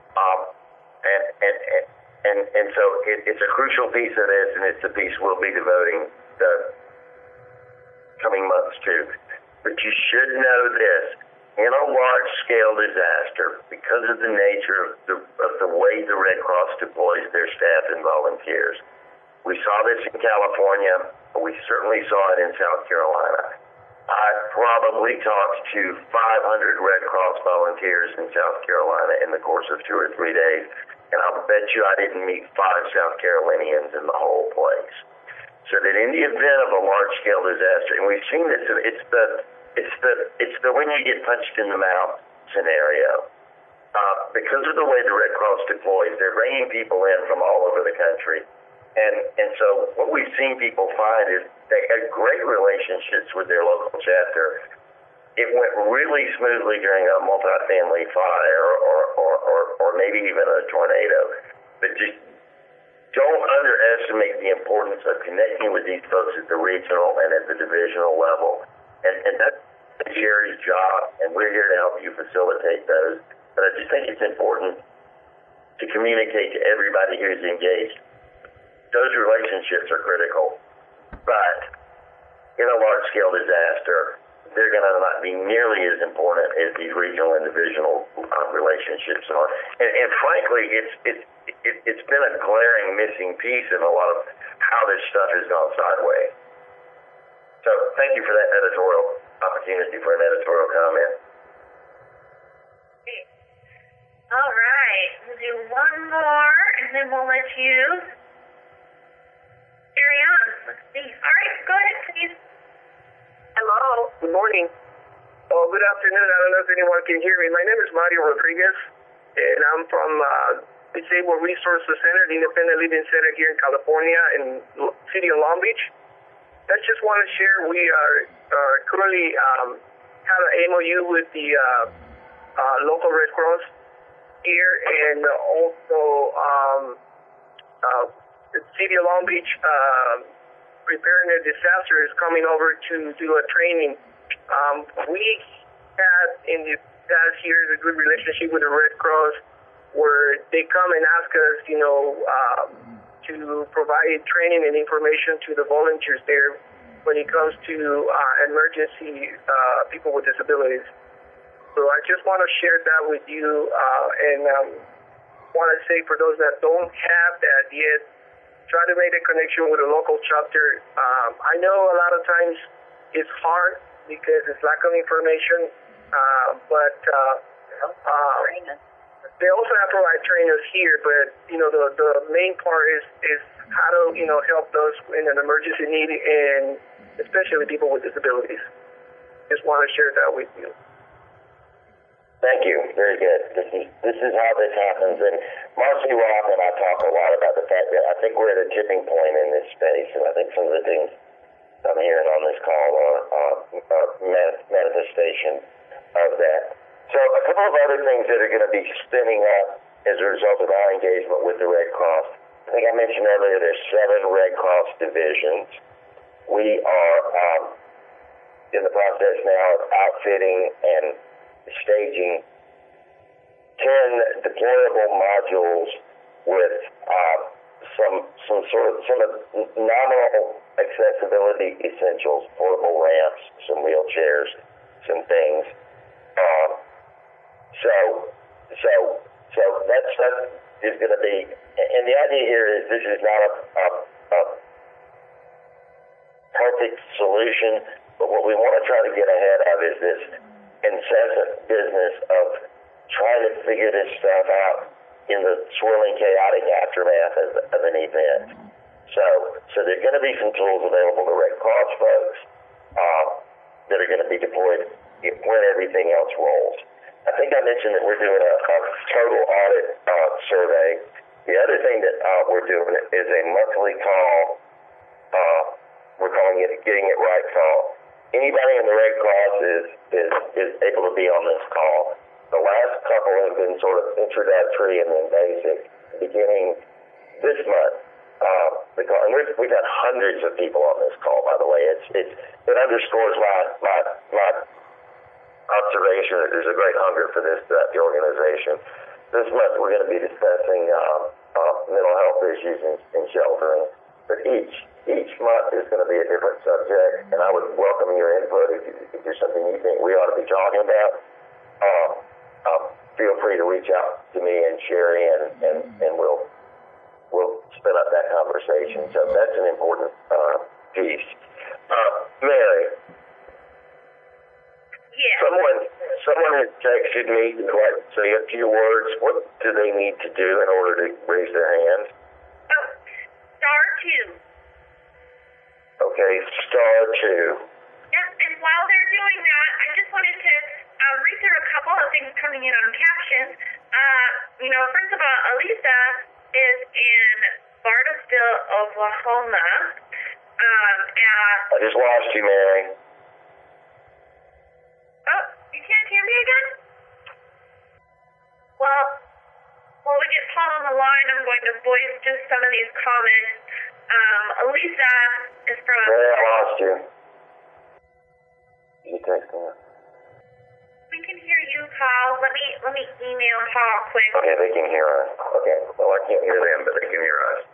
And so it's a crucial piece of this, and it's a piece we'll be devoting the coming months to. But you should know this: in a large-scale disaster, because of the nature of the way the Red Cross deploys their staff and volunteers, we saw this in California. We certainly saw it in South Carolina. I probably talked to 500 Red Cross volunteers in South Carolina in the course of 2 or 3 days, and I'll bet you I didn't meet 5 South Carolinians in the whole place. So that in the event of a large-scale disaster, and we've seen this, it's the when you get punched in the mouth scenario. Because of the way the Red Cross deploys, they're bringing people in from all over the country. And so what we've seen people find is they had great relationships with their local chapter. It went really smoothly during a multifamily fire or maybe even a tornado. But just don't underestimate the importance of connecting with these folks at the regional and at the divisional level. And that's Jerry's job, and we're here to help you facilitate those. But I just think it's important to communicate to everybody who's engaged. Those relationships are critical, but in a large-scale disaster, they're going to not be nearly as important as these regional and divisional relationships are. And frankly, it's been a glaring missing piece in a lot of how this stuff has gone sideways. So thank you for that editorial opportunity for an editorial comment. All right, we'll do one more, and then we'll let you carry on. Let's see. All right, go ahead, please. Hello. Good morning. Oh, good afternoon. I don't know if anyone can hear me. My name is Mario Rodriguez, and I'm from Disabled Resources Center, the Independent Living Center here in California, in city of Long Beach. I just want to share we are currently have an MOU with the local Red Cross here, and also the city of Long Beach preparing a disaster is coming over to do a training. We had in the past years a good relationship with the Red Cross, where they come and ask us, to provide training and information to the volunteers there when it comes to emergency people with disabilities. So I just want to share that with you, and want to say for those that don't have that yet, try to make a connection with a local chapter. I know a lot of times it's hard because it's lack of information, but they also have to provide trainers here. But the main part is how to help those in an emergency need, and especially people with disabilities. Just want to share that with you. Thank you. Very good. This is how this happens. And Marcy Roth and I talk a lot about the fact that I think we're at a tipping point in this space, and I think some of the things I'm hearing on this call are manifestation of that. So a couple of other things that are going to be spinning up as a result of our engagement with the Red Cross. I think I mentioned earlier there's 7 Red Cross divisions. We are in the process now of outfitting and staging 10 deployable modules with some nominal accessibility essentials, portable ramps, some wheelchairs, some things. So that is going to be, and the idea here is this is not a perfect solution, but what we want to try to get ahead of is this incessant business of trying to figure this stuff out in the swirling, chaotic aftermath of an event. So there's going to be some tools available to Red Cross folks that are going to be deployed when everything else rolls. I think I mentioned that we're doing a total audit survey. The other thing that we're doing is a monthly call. We're calling it a Getting It Right call. Anybody in the Red Cross is able to be on this call. The last couple have been sort of introductory and then basic. Beginning this month, and we've had hundreds of people on this call. By the way, it underscores my observation that there's a great hunger for this throughout the organization. This month we're going to be discussing mental health issues and sheltering. But each month is going to be a different subject, and I would welcome your input if there's something you think we ought to be talking about. Feel free to reach out to me and Sherry, and we'll spin up that conversation. So that's an important piece. Mary. Yeah. Someone has texted me to say a few words. What do they need to do in order to raise their hand? Oh, *2. Okay, *2. Yep, and while they're doing that, I just wanted to read through a couple of things coming in on captions. First of all, Elisa is in Bartlesville, Oklahoma. I just lost you, Mary. Oh, you can't hear me again? Well, while we get Paul on the line, I'm going to voice just some of these comments. Elisa is from... Mary, I lost you. You texting her? We can hear you, Paul. Let me email Paul quick. Okay, they can hear us. Okay, well, I can't hear them, but they can hear us.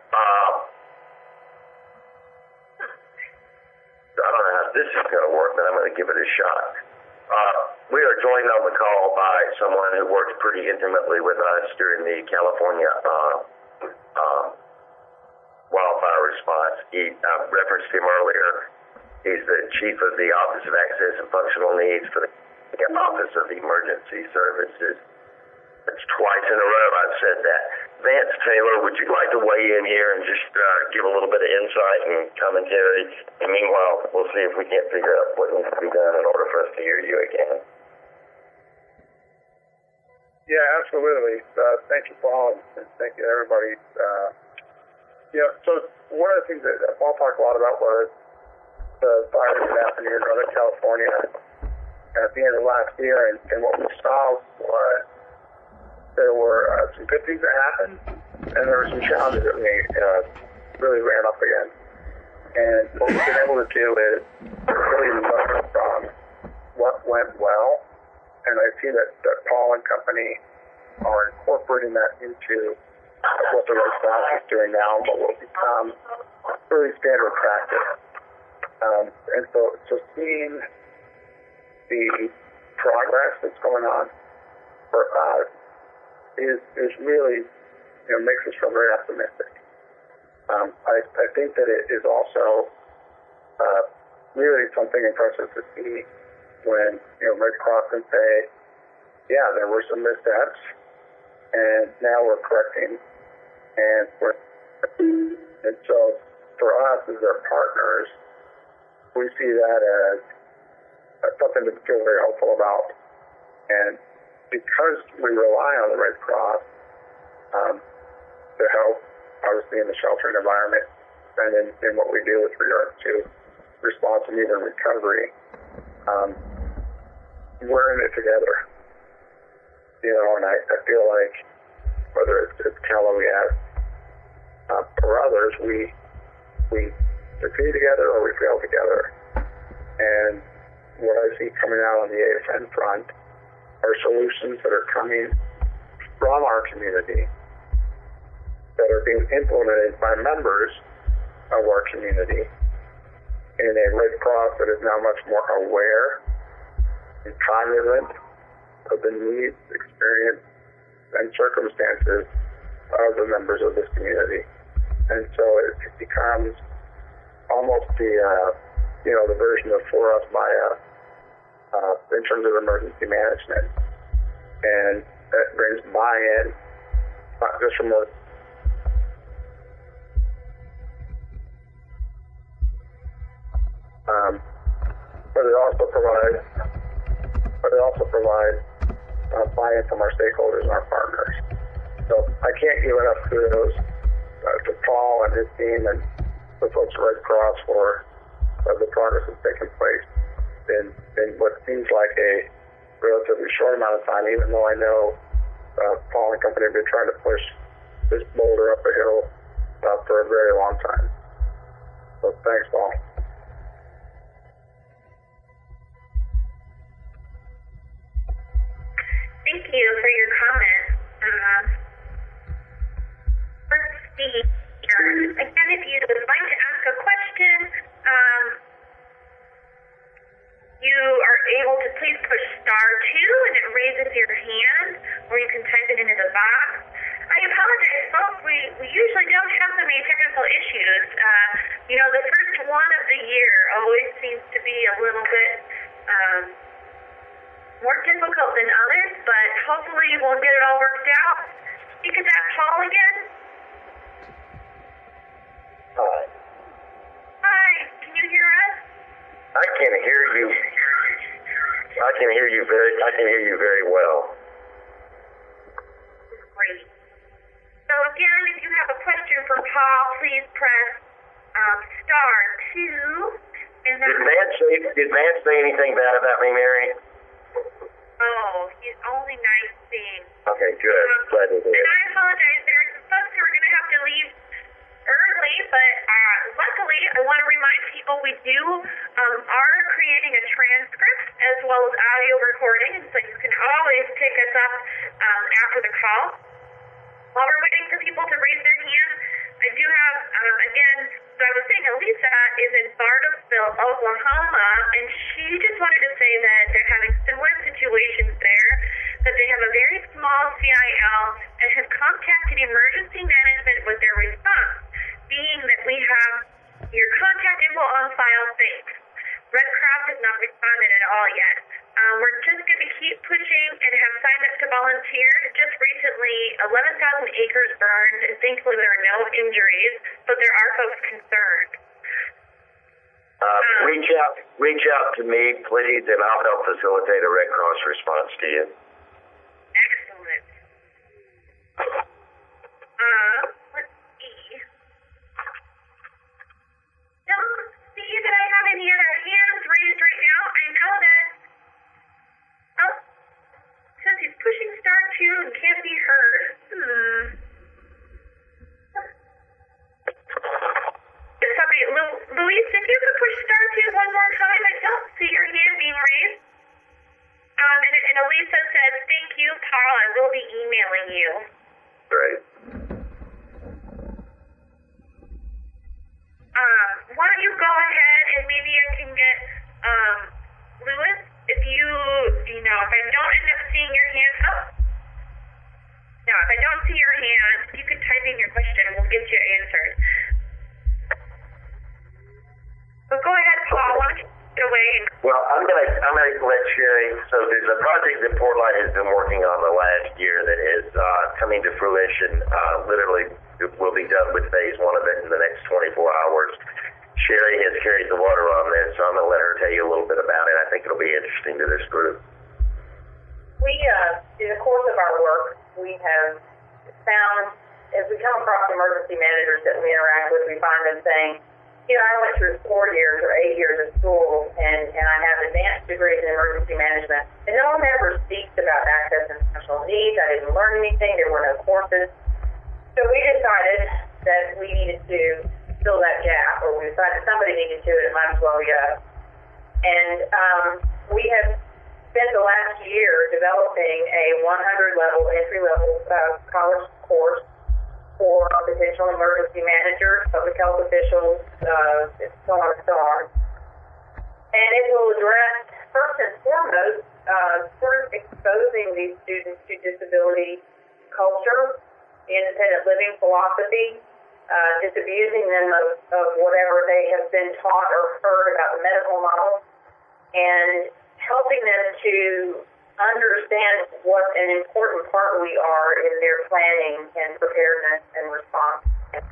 I don't know how this is going to work, but I'm going to give it a shot. We are joined on the call by someone who works pretty intimately with us during the California wildfire response. He referenced him earlier. He's the chief of the Office of Access and Functional Needs for the Office of Emergency Services. It's twice in a row I've said that. Vance Taylor, would you like to weigh in here and just give a little bit of insight and commentary? And meanwhile, we'll see if we can't figure out what needs to be done in order for us to hear you again. Yeah, absolutely. Thank you, Paul, and thank you, everybody. So one of the things that Paul talked a lot about was the fire that happened here in Northern California at the end of last year, and what we saw was there were some good things that happened, and there were some challenges that we really ran up against. And what we've been able to do is really learn from what went well, and I see that Paul and company are incorporating that into what the Red Cross is doing now, and what will become really standard practice. And so seeing the progress that's going on for us is really, makes us feel very optimistic. I think that it is also really something impressive to see when Red Cross can say, yeah, there were some missteps, and now we're correcting, and so for us as their partners, we see that as something to feel very hopeful about. And because we rely on the Red Cross to help, obviously, in the sheltering environment and in what we do with regard to response and even recovery, we're in it together. And I feel like whether it's Cal-OES or others, we succeed together or we fail together. And what I see coming out on the ASN front are solutions that are coming from our community that are being implemented by members of our community in a Red Cross that is now much more aware and cognizant of the needs, experience, and circumstances of the members of this community. And so it becomes almost the version of For Us by Us in terms of emergency management. And that brings buy-in, not just from the but it also provides buy-in from our stakeholders and our partners. So I can't give enough kudos to Paul and his team and the folks at Red Cross for the progress that's taken place in what seems like a relatively short amount of time, even though I know Paul and company have been trying to push this boulder up a hill for a very long time. So thanks, Paul. Thank you for your comment. Let's see here. Again, if you would like to ask a question, you are able to please push *2 and it raises your hand, or you can type it into the box. I apologize, folks. We usually don't have so many technical issues. The first one of the year always seems to be a little bit more difficult than others, but hopefully we'll get it all worked out. You can ask Paul again. Hi. Hi, can you hear us? I can hear you. I can hear you very well. Great. So again, if you have a question for Paul, please press *2. And then Did Vance say anything bad about me, Mary? Oh, he's only nice things. Okay, good. Glad to hear. And I apologize. There are some folks who are going to have to leave early, but luckily, I want to remind people we are creating a transcript as well as audio recording, and so you can always pick us up after the call. While we're waiting for people to raise their hand, I do have, again, so I was saying Elisa is in Bartlesville, Oklahoma, and she just wanted to say that they're having similar situations there, that they have a very small CIL and have contacted emergency management with their response, being that we have your contact info on file. Thanks. volunteered. Just recently, 11,000 acres burned, and thankfully there are no injuries, but there are folks concerned. Reach out to me, please, and I'll help facilitate a Red Cross response to you. Excellent. Let's see. Don't see that I have any other hands raised right now. I know that. Oh, says he's pushing star 2 and can't be heard. Sorry, Luis, if you could push star 2 one more time, I don't see your hand being raised. And Elisa says, thank you, Paul. I will be emailing you. Great. Why don't you go ahead and maybe I can get Luis, if you know, if I don't end up seeing your hand, if I don't see your hand, you can type in your question and we'll get you answered. But go ahead, Paul. Why don't you get away? Well, I'm gonna let Sherry. So there's a project that Portlight has been working on the last year that is coming to fruition. Literally, it will be done with phase 1 of it in the next 24 hours. Sherry has carried the water on this, so I'm gonna let her tell you a little bit about it. I think it'll be interesting to this group. We, in the course of our work, we have found, as we come across emergency managers that we interact with, we find them saying, I went through 4 years or 8 years of school, and I have advanced degrees in emergency management, and no one ever speaks about access and special needs. I didn't learn anything. There were no courses. So we decided that we needed to fill that gap, or we decided somebody needed to, and it might as well be us. And we have spent the last year developing a 100-level, entry-level college course for potential emergency managers, public health officials, so on and so on. And it will address, first and foremost, sort of exposing these students to disability culture, independent living philosophy, disabusing them of whatever they have been taught or heard about the medical model, and helping them to understand what an important part we are in their planning and preparedness and response.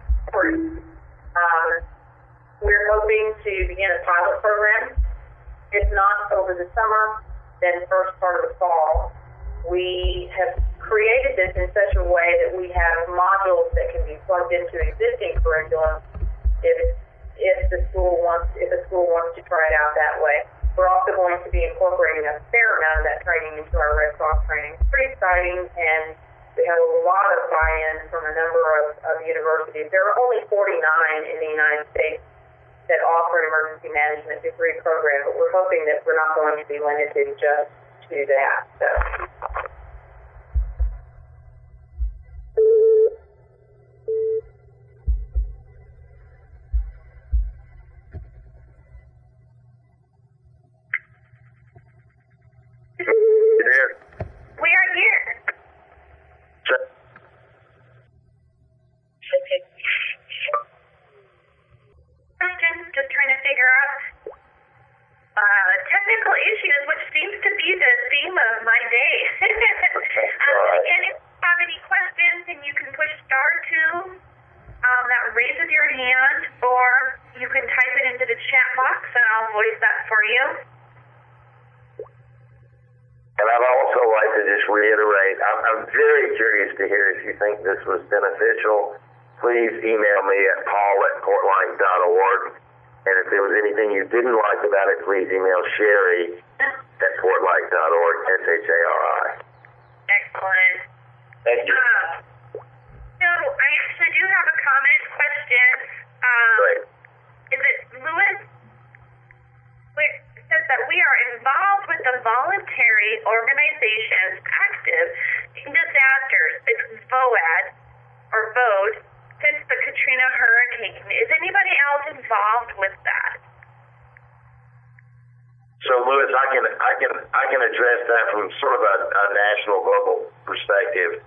We're hoping to begin a pilot program. If not over the summer, then first part of the fall. We have created this in such a way that we have modules that can be plugged into existing curriculum if the school wants to try it out that way. We're also going to be incorporating a fair amount of that training into our Red Cross training. It's pretty exciting, and we have a lot of buy-in from a number of universities. There are only 49 in the United States that offer an emergency management degree program, but we're hoping that we're not going to be limited just to that. So. We are here. Just trying to figure out technical issues, which seems to be the theme of my day. And if you have any questions, then you can push star 2. That raises your hand, or you can type it into the chat box, and I'll voice that for you. And I'd also like to just reiterate, I'm very curious to hear if you think this was beneficial. Please email me at paul@portlight.org. And if there was anything you didn't like about it, please email Sherry at portlight.org, SHARI. Excellent. Thank you. So I actually do have a comment question. Great. Is it Lewis? It says that we are involved with the voluntary organizations active in disasters. It's VOAD or VOAD since the Katrina hurricane. Is anybody else involved with that? So, Lewis, I can address that from sort of a national, global perspective.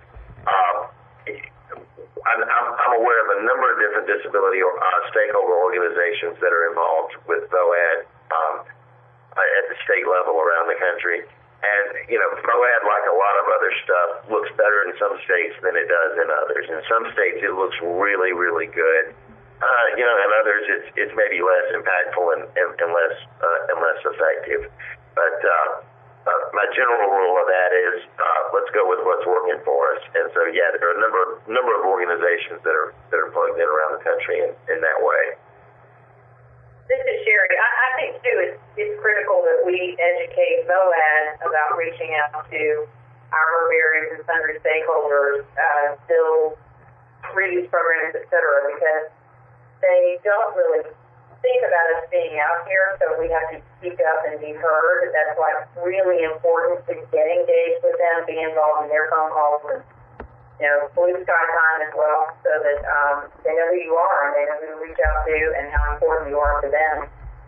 I'm aware of a number of different disability stakeholder organizations that are involved with VOAD at the state level around the country. And, FOAD, like a lot of other stuff, looks better in some states than it does in others. In some states, it looks really, really good. In others, it's maybe less impactful and less effective. But my general rule of that is let's go with what's working for us. And so, yeah, there are a number of organizations that are plugged in around the country in that way. This is Sherry. I think, too, it's critical that we educate VOAD about reaching out to our herbariums and sundry stakeholders, still reuse programs, et cetera, because they don't really think about us being out here, so we have to speak up and be heard. That's why it's really important to get engaged with them, be involved in their phone calls with, Blue Sky Time as well, so that they know who you are and they know who to reach out to and how important you are to them.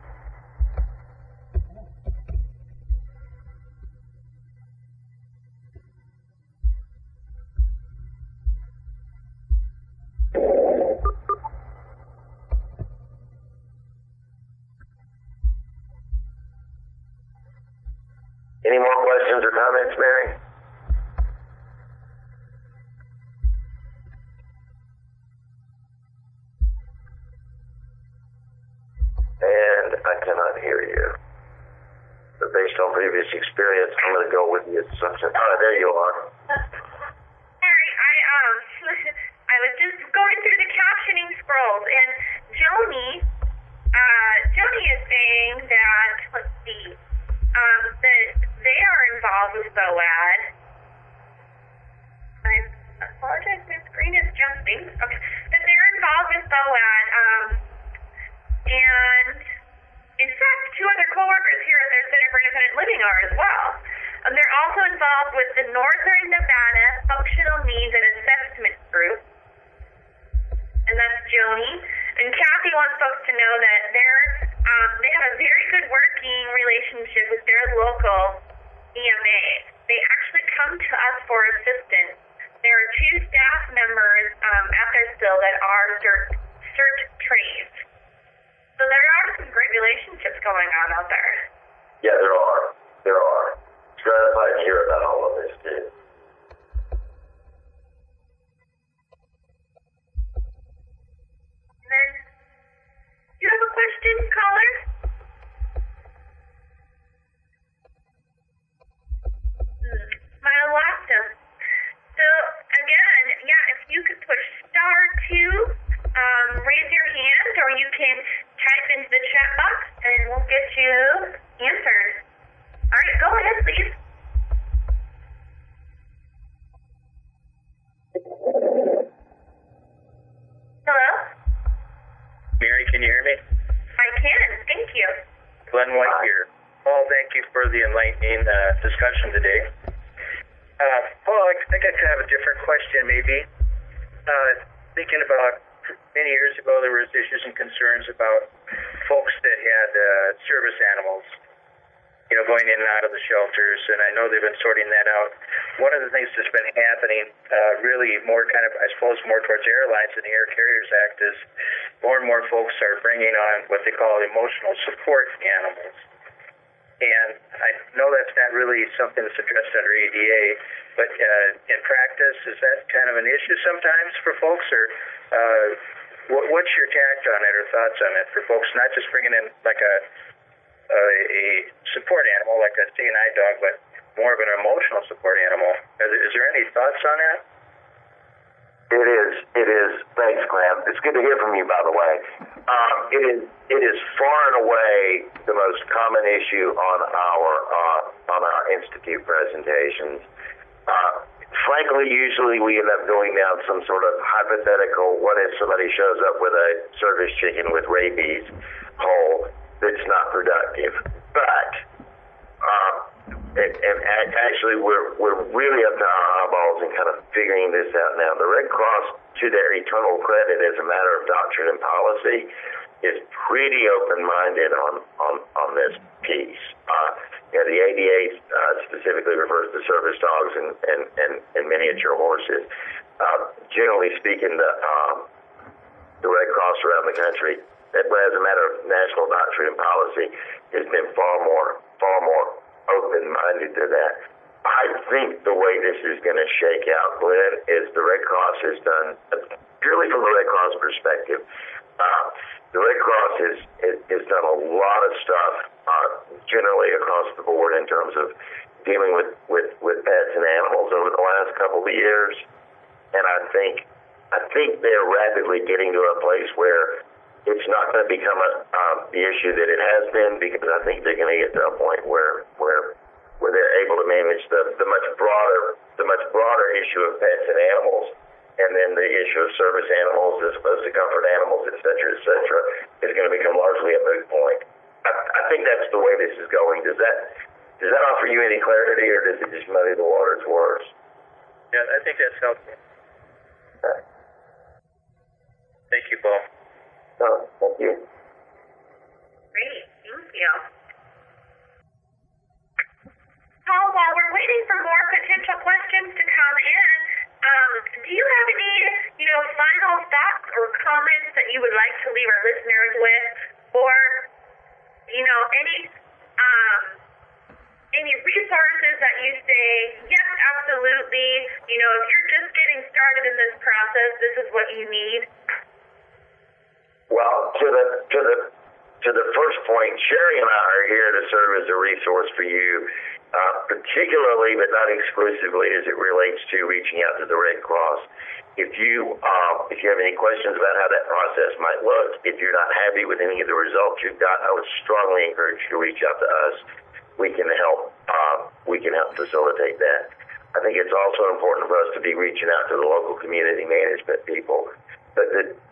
Any more questions or comments, Mary? And I cannot hear you. But based on previous experience, I'm going to go with the assumption. Oh, there you are. Mary, I was just going through the captioning scrolls, and Joni is saying that, let's see, that they are involved with VOAD. I apologize, my screen is jumping. Okay, that they're involved with VOAD, and in fact, two other coworkers here at their Center for Independent Living are as well. They're also involved with the Northern Nevada Functional Needs and Assessment Group, and that's Joni. And Kathy wants folks to know that they have a very good working relationship with their local EMA. They actually come to us for assistance. There are 2 staff members at their still that are CERT trained. So there are some great relationships going on out there. Yeah, there are. It's gratifying to hear about all of this, too. And then, do you have a question, caller? I lost him. So, again, if you could push *2, raise your hand, or you can type into the chat box, and we'll get you answered. All right, go ahead, please. Hello? Mary, can you hear me? I can, thank you. Glenn White here. Paul, thank you for the enlightening discussion today. Paul, I think I could have a different question maybe. Thinking about many years ago, there was issues and concerns about folks that had service animals, going in and out of the shelters, and I know they've been sorting that out. One of the things that's been happening really more kind of, I suppose, more towards airlines and the Air Carriers Act is more and more folks are bringing on what they call emotional support animals. And I know that's not really something that's addressed under ADA, but in practice, is that kind of an issue sometimes for folks, or what's your tact on it or thoughts on it for folks not just bringing in like a support animal like a CNI dog, but more of an emotional support animal? Is there any thoughts on that? It is. Thanks, Graham. It's good to hear from you, by the way. It is far and away the most common issue on our institute presentations. Frankly, usually we end up going down some sort of hypothetical, what if somebody shows up with a service chicken with rabies hole that's not productive. But and actually, we're really up to our eyeballs in kind of figuring this out now. The Red Cross, to their eternal credit, as a matter of doctrine and policy, is pretty open-minded on this piece. The ADA specifically refers to service dogs and miniature horses. Generally speaking, the Red Cross around the country, as a matter of national doctrine and policy, has been far more open-minded to that. I think the way this is going to shake out, Glenn, is the Red Cross has done, purely from the Red Cross perspective, the Red Cross has done a lot of stuff generally across the board in terms of dealing with pets and animals over the last couple of years. And I think they're rapidly getting to a place where it's not going to become the issue that it has been, because I think they're going to get to a point where they're able to manage the much broader issue of pets and animals, and then the issue of service animals as opposed to comfort animals, et cetera, is going to become largely a moot point. I think that's the way this is going. Does that offer you any clarity, or does it just muddy the waters worse? Yeah, I think that's helpful. Okay. Thank you, Paul. Thank you. Great, thank you. Paul, while we're waiting for more potential questions to come in, do you have any, final thoughts or comments that you would like to leave our listeners with, or, any resources that you say, yes, absolutely, if you're just getting started in this process, this is what you need? Well, to the first point, Sherry and I are here to serve as a resource for you, particularly but not exclusively as it relates to reaching out to the Red Cross. If you have any questions about how that process might look, if you're not happy with any of the results you've got, I would strongly encourage you to reach out to us. We can help. We can help facilitate that. I think it's also important for us to be reaching out to the local community management people. But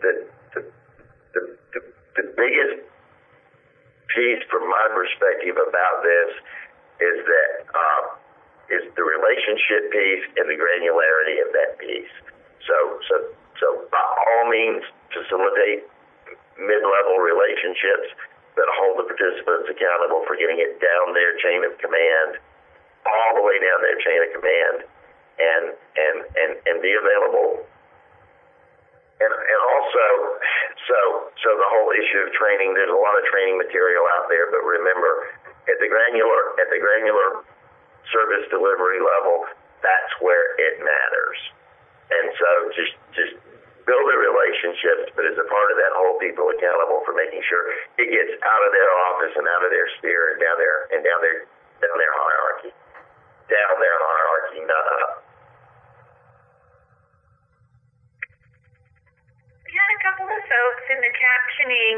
the biggest piece from my perspective about this is that is the relationship piece and the granularity of that piece. So by all means, facilitate mid-level relationships, but hold the participants accountable for getting it down their chain of command, all the way down their chain of command, and be available. And also, so the whole issue of training, there's a lot of training material out there, but remember, at the granular service delivery level, that's where it matters. And so just build the relationships, but as a part of that, hold people accountable for making sure it gets out of their office and out of their sphere and down their hierarchy. Down their hierarchy, not up. We had a couple of folks in the captioning,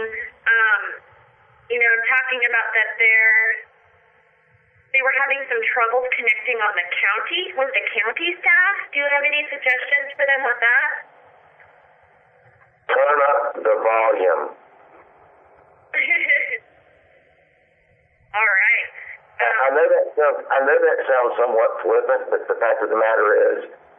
talking about that they were having some trouble connecting on the county with the county staff. Do you have any suggestions for them with that? Turn up the volume. All right. I know that sounds somewhat flippant, but the fact of the matter is,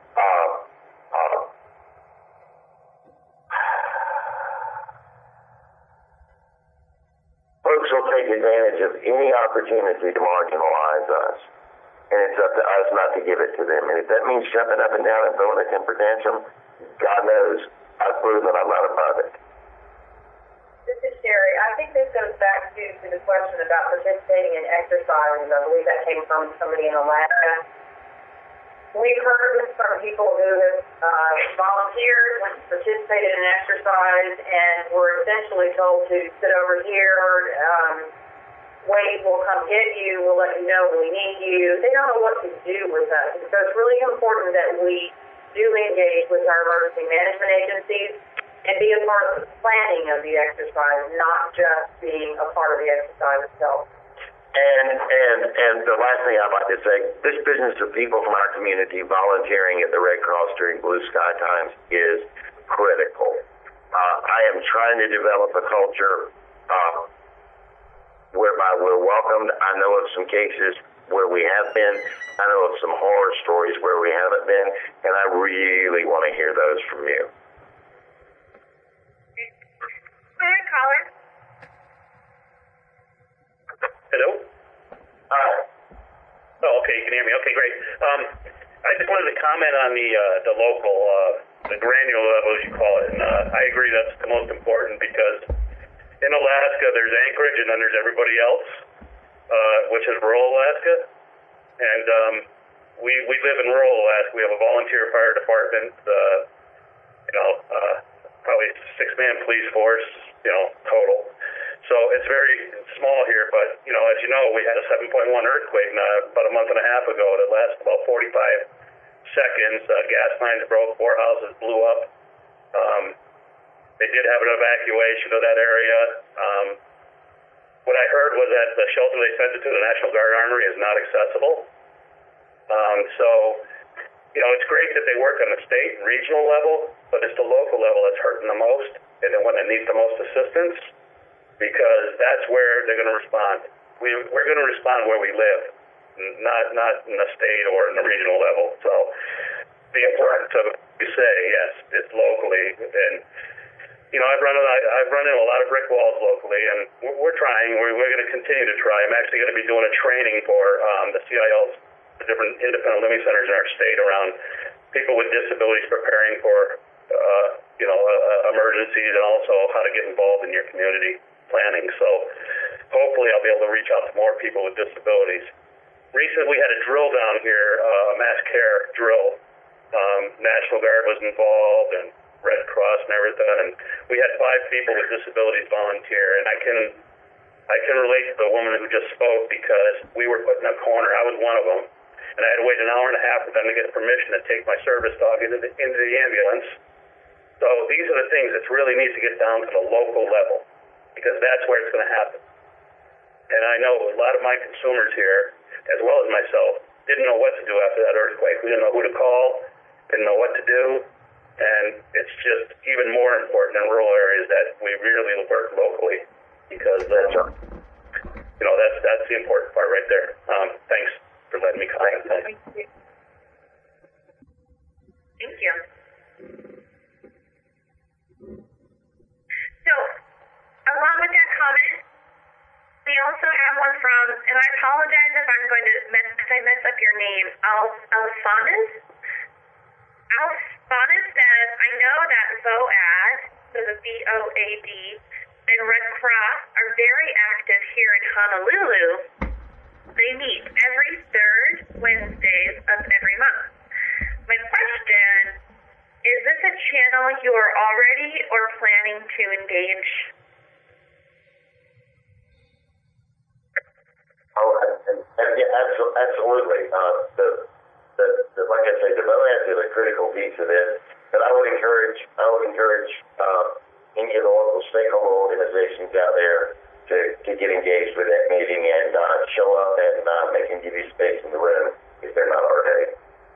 folks will take advantage of any opportunity to marginalize us, and it's up to us not to give it to them. And if that means jumping up and down and throwing a temper tantrum, God knows I've proven I'm not above it. This is Sherry. I think this goes back to the question about participating in exercise. I believe that came from somebody in Alaska. We've heard from people who have volunteered, participated in exercise, and were essentially told to sit over here, wait, we'll come get you, we'll let you know when we need you. They don't know what to do with us. So it's really important that we do engage with our emergency management agencies and be a part of the planning of the exercise, not just being a part of the exercise itself. And the last thing I'd like to say, this business of people from our community volunteering at the Red Cross during Blue Sky Times is critical. I am trying to develop a culture whereby we're welcomed. I know of some cases where we have been. I know of some horror stories where we haven't been, and I really want to hear those from you. Hi, caller. Hello? Hi. Oh, okay, you can hear me. Okay, great. I just wanted to comment on the local, the granular level, as you call it. And I agree that's the most important, because in Alaska there's Anchorage and then there's everybody else. which is rural Alaska. And we live in rural Alaska. We have a volunteer fire department, probably 6-man police force, total. So it's very small here, but, as you know, we had a 7.1 earthquake about a month and a half ago that lasted about 45 seconds. Gas lines broke, 4 houses blew up. They did have an evacuation of that area. What I heard was that the shelter they sent it to, the National Guard Armory, is not accessible. It's great that they work on the state and regional level, but it's the local level that's hurting the most, and the one that needs the most assistance, because that's where they're going to respond. We're going to respond where we live, not in the state or in the regional level. So the importance of it, you say, yes, it's locally, and I've run into a lot of brick walls locally, and we're trying. We're going to continue to try. I'm actually going to be doing a training for the CILs, the different independent living centers in our state, around people with disabilities preparing for emergencies, and also how to get involved in your community planning. So hopefully I'll be able to reach out to more people with disabilities. Recently we had a drill down here, a mass care drill. National Guard was involved, and Red Cross and everything, and we had 5 people with disabilities volunteer, and I can relate to the woman who just spoke, because we were put in a corner. I was one of them, and I had to wait an hour and a half for them to get permission to take my service dog into the ambulance. So these are the things that really need to get down to the local level, because that's where it's going to happen. And I know a lot of my consumers here, as well as myself, didn't know what to do after that earthquake. We didn't know who to call, didn't know what to do. And it's just even more important in rural areas that we really work locally, because that's the important part right there. Thanks for letting me comment. Thank you. So, along with that comment, we also have one from, and I apologize if I'm going to mess up your name, Alphanas. Alphanas says, I know that VOAD, so the VOAD, and Red Cross are very active here in Honolulu. They meet every 3rd Wednesdays of every month. My question, is this a channel you are already or planning to engage? Absolutely. Like I say, the VOAD is a critical piece of this. But I would encourage any of the local stakeholder organizations out there to get engaged with that meeting and show up and make them give you space in the room if they're not already.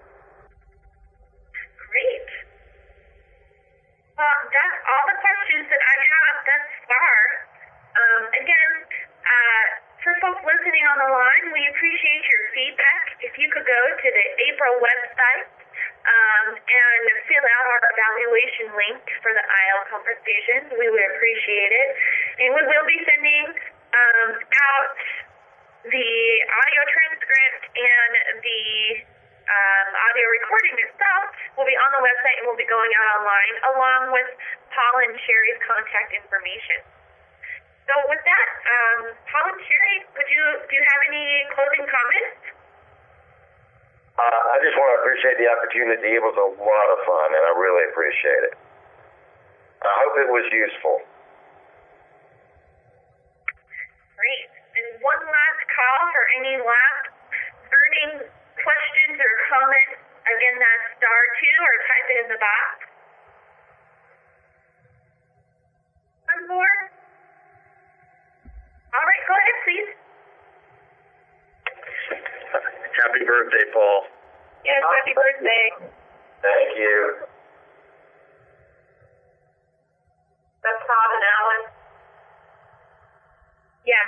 Great. Well, that's all the questions that I have thus far. Again, for folks listening on the line, we appreciate your feedback. If you could go to the April website and fill out our evaluation link for the IL conversation, we would appreciate it. And we will be sending out the audio transcript, and the audio recording itself will be on the website and will be going out online, along with Paul and Sherry's contact information. So with that, Paul and Sherry, do you have any closing comments? I just want to appreciate the opportunity. It was a lot of fun, and I really appreciate it. I hope it was useful. Great. And one last call for any last burning questions or comments. Again, that's *2 or type it in the box. One more. All right, go ahead, please. Happy birthday, Paul. Yes, happy birthday. Thank you. That's Todd and Alan. Yeah.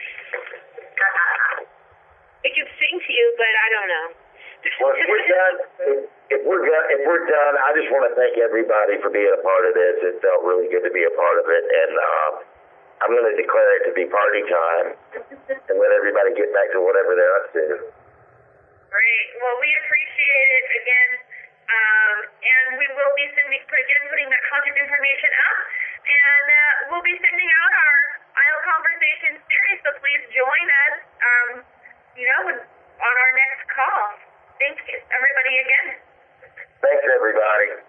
I could sing to you, but I don't know. Well, if we're done, I just want to thank everybody for being a part of this. It felt really good to be a part of it, and I'm going to declare it to be party time and let everybody get back to whatever they're up to. Great. Well, we appreciate it again, and we will be putting that contact information up, and we'll be sending out our IEL Conversations series, so please join us everybody.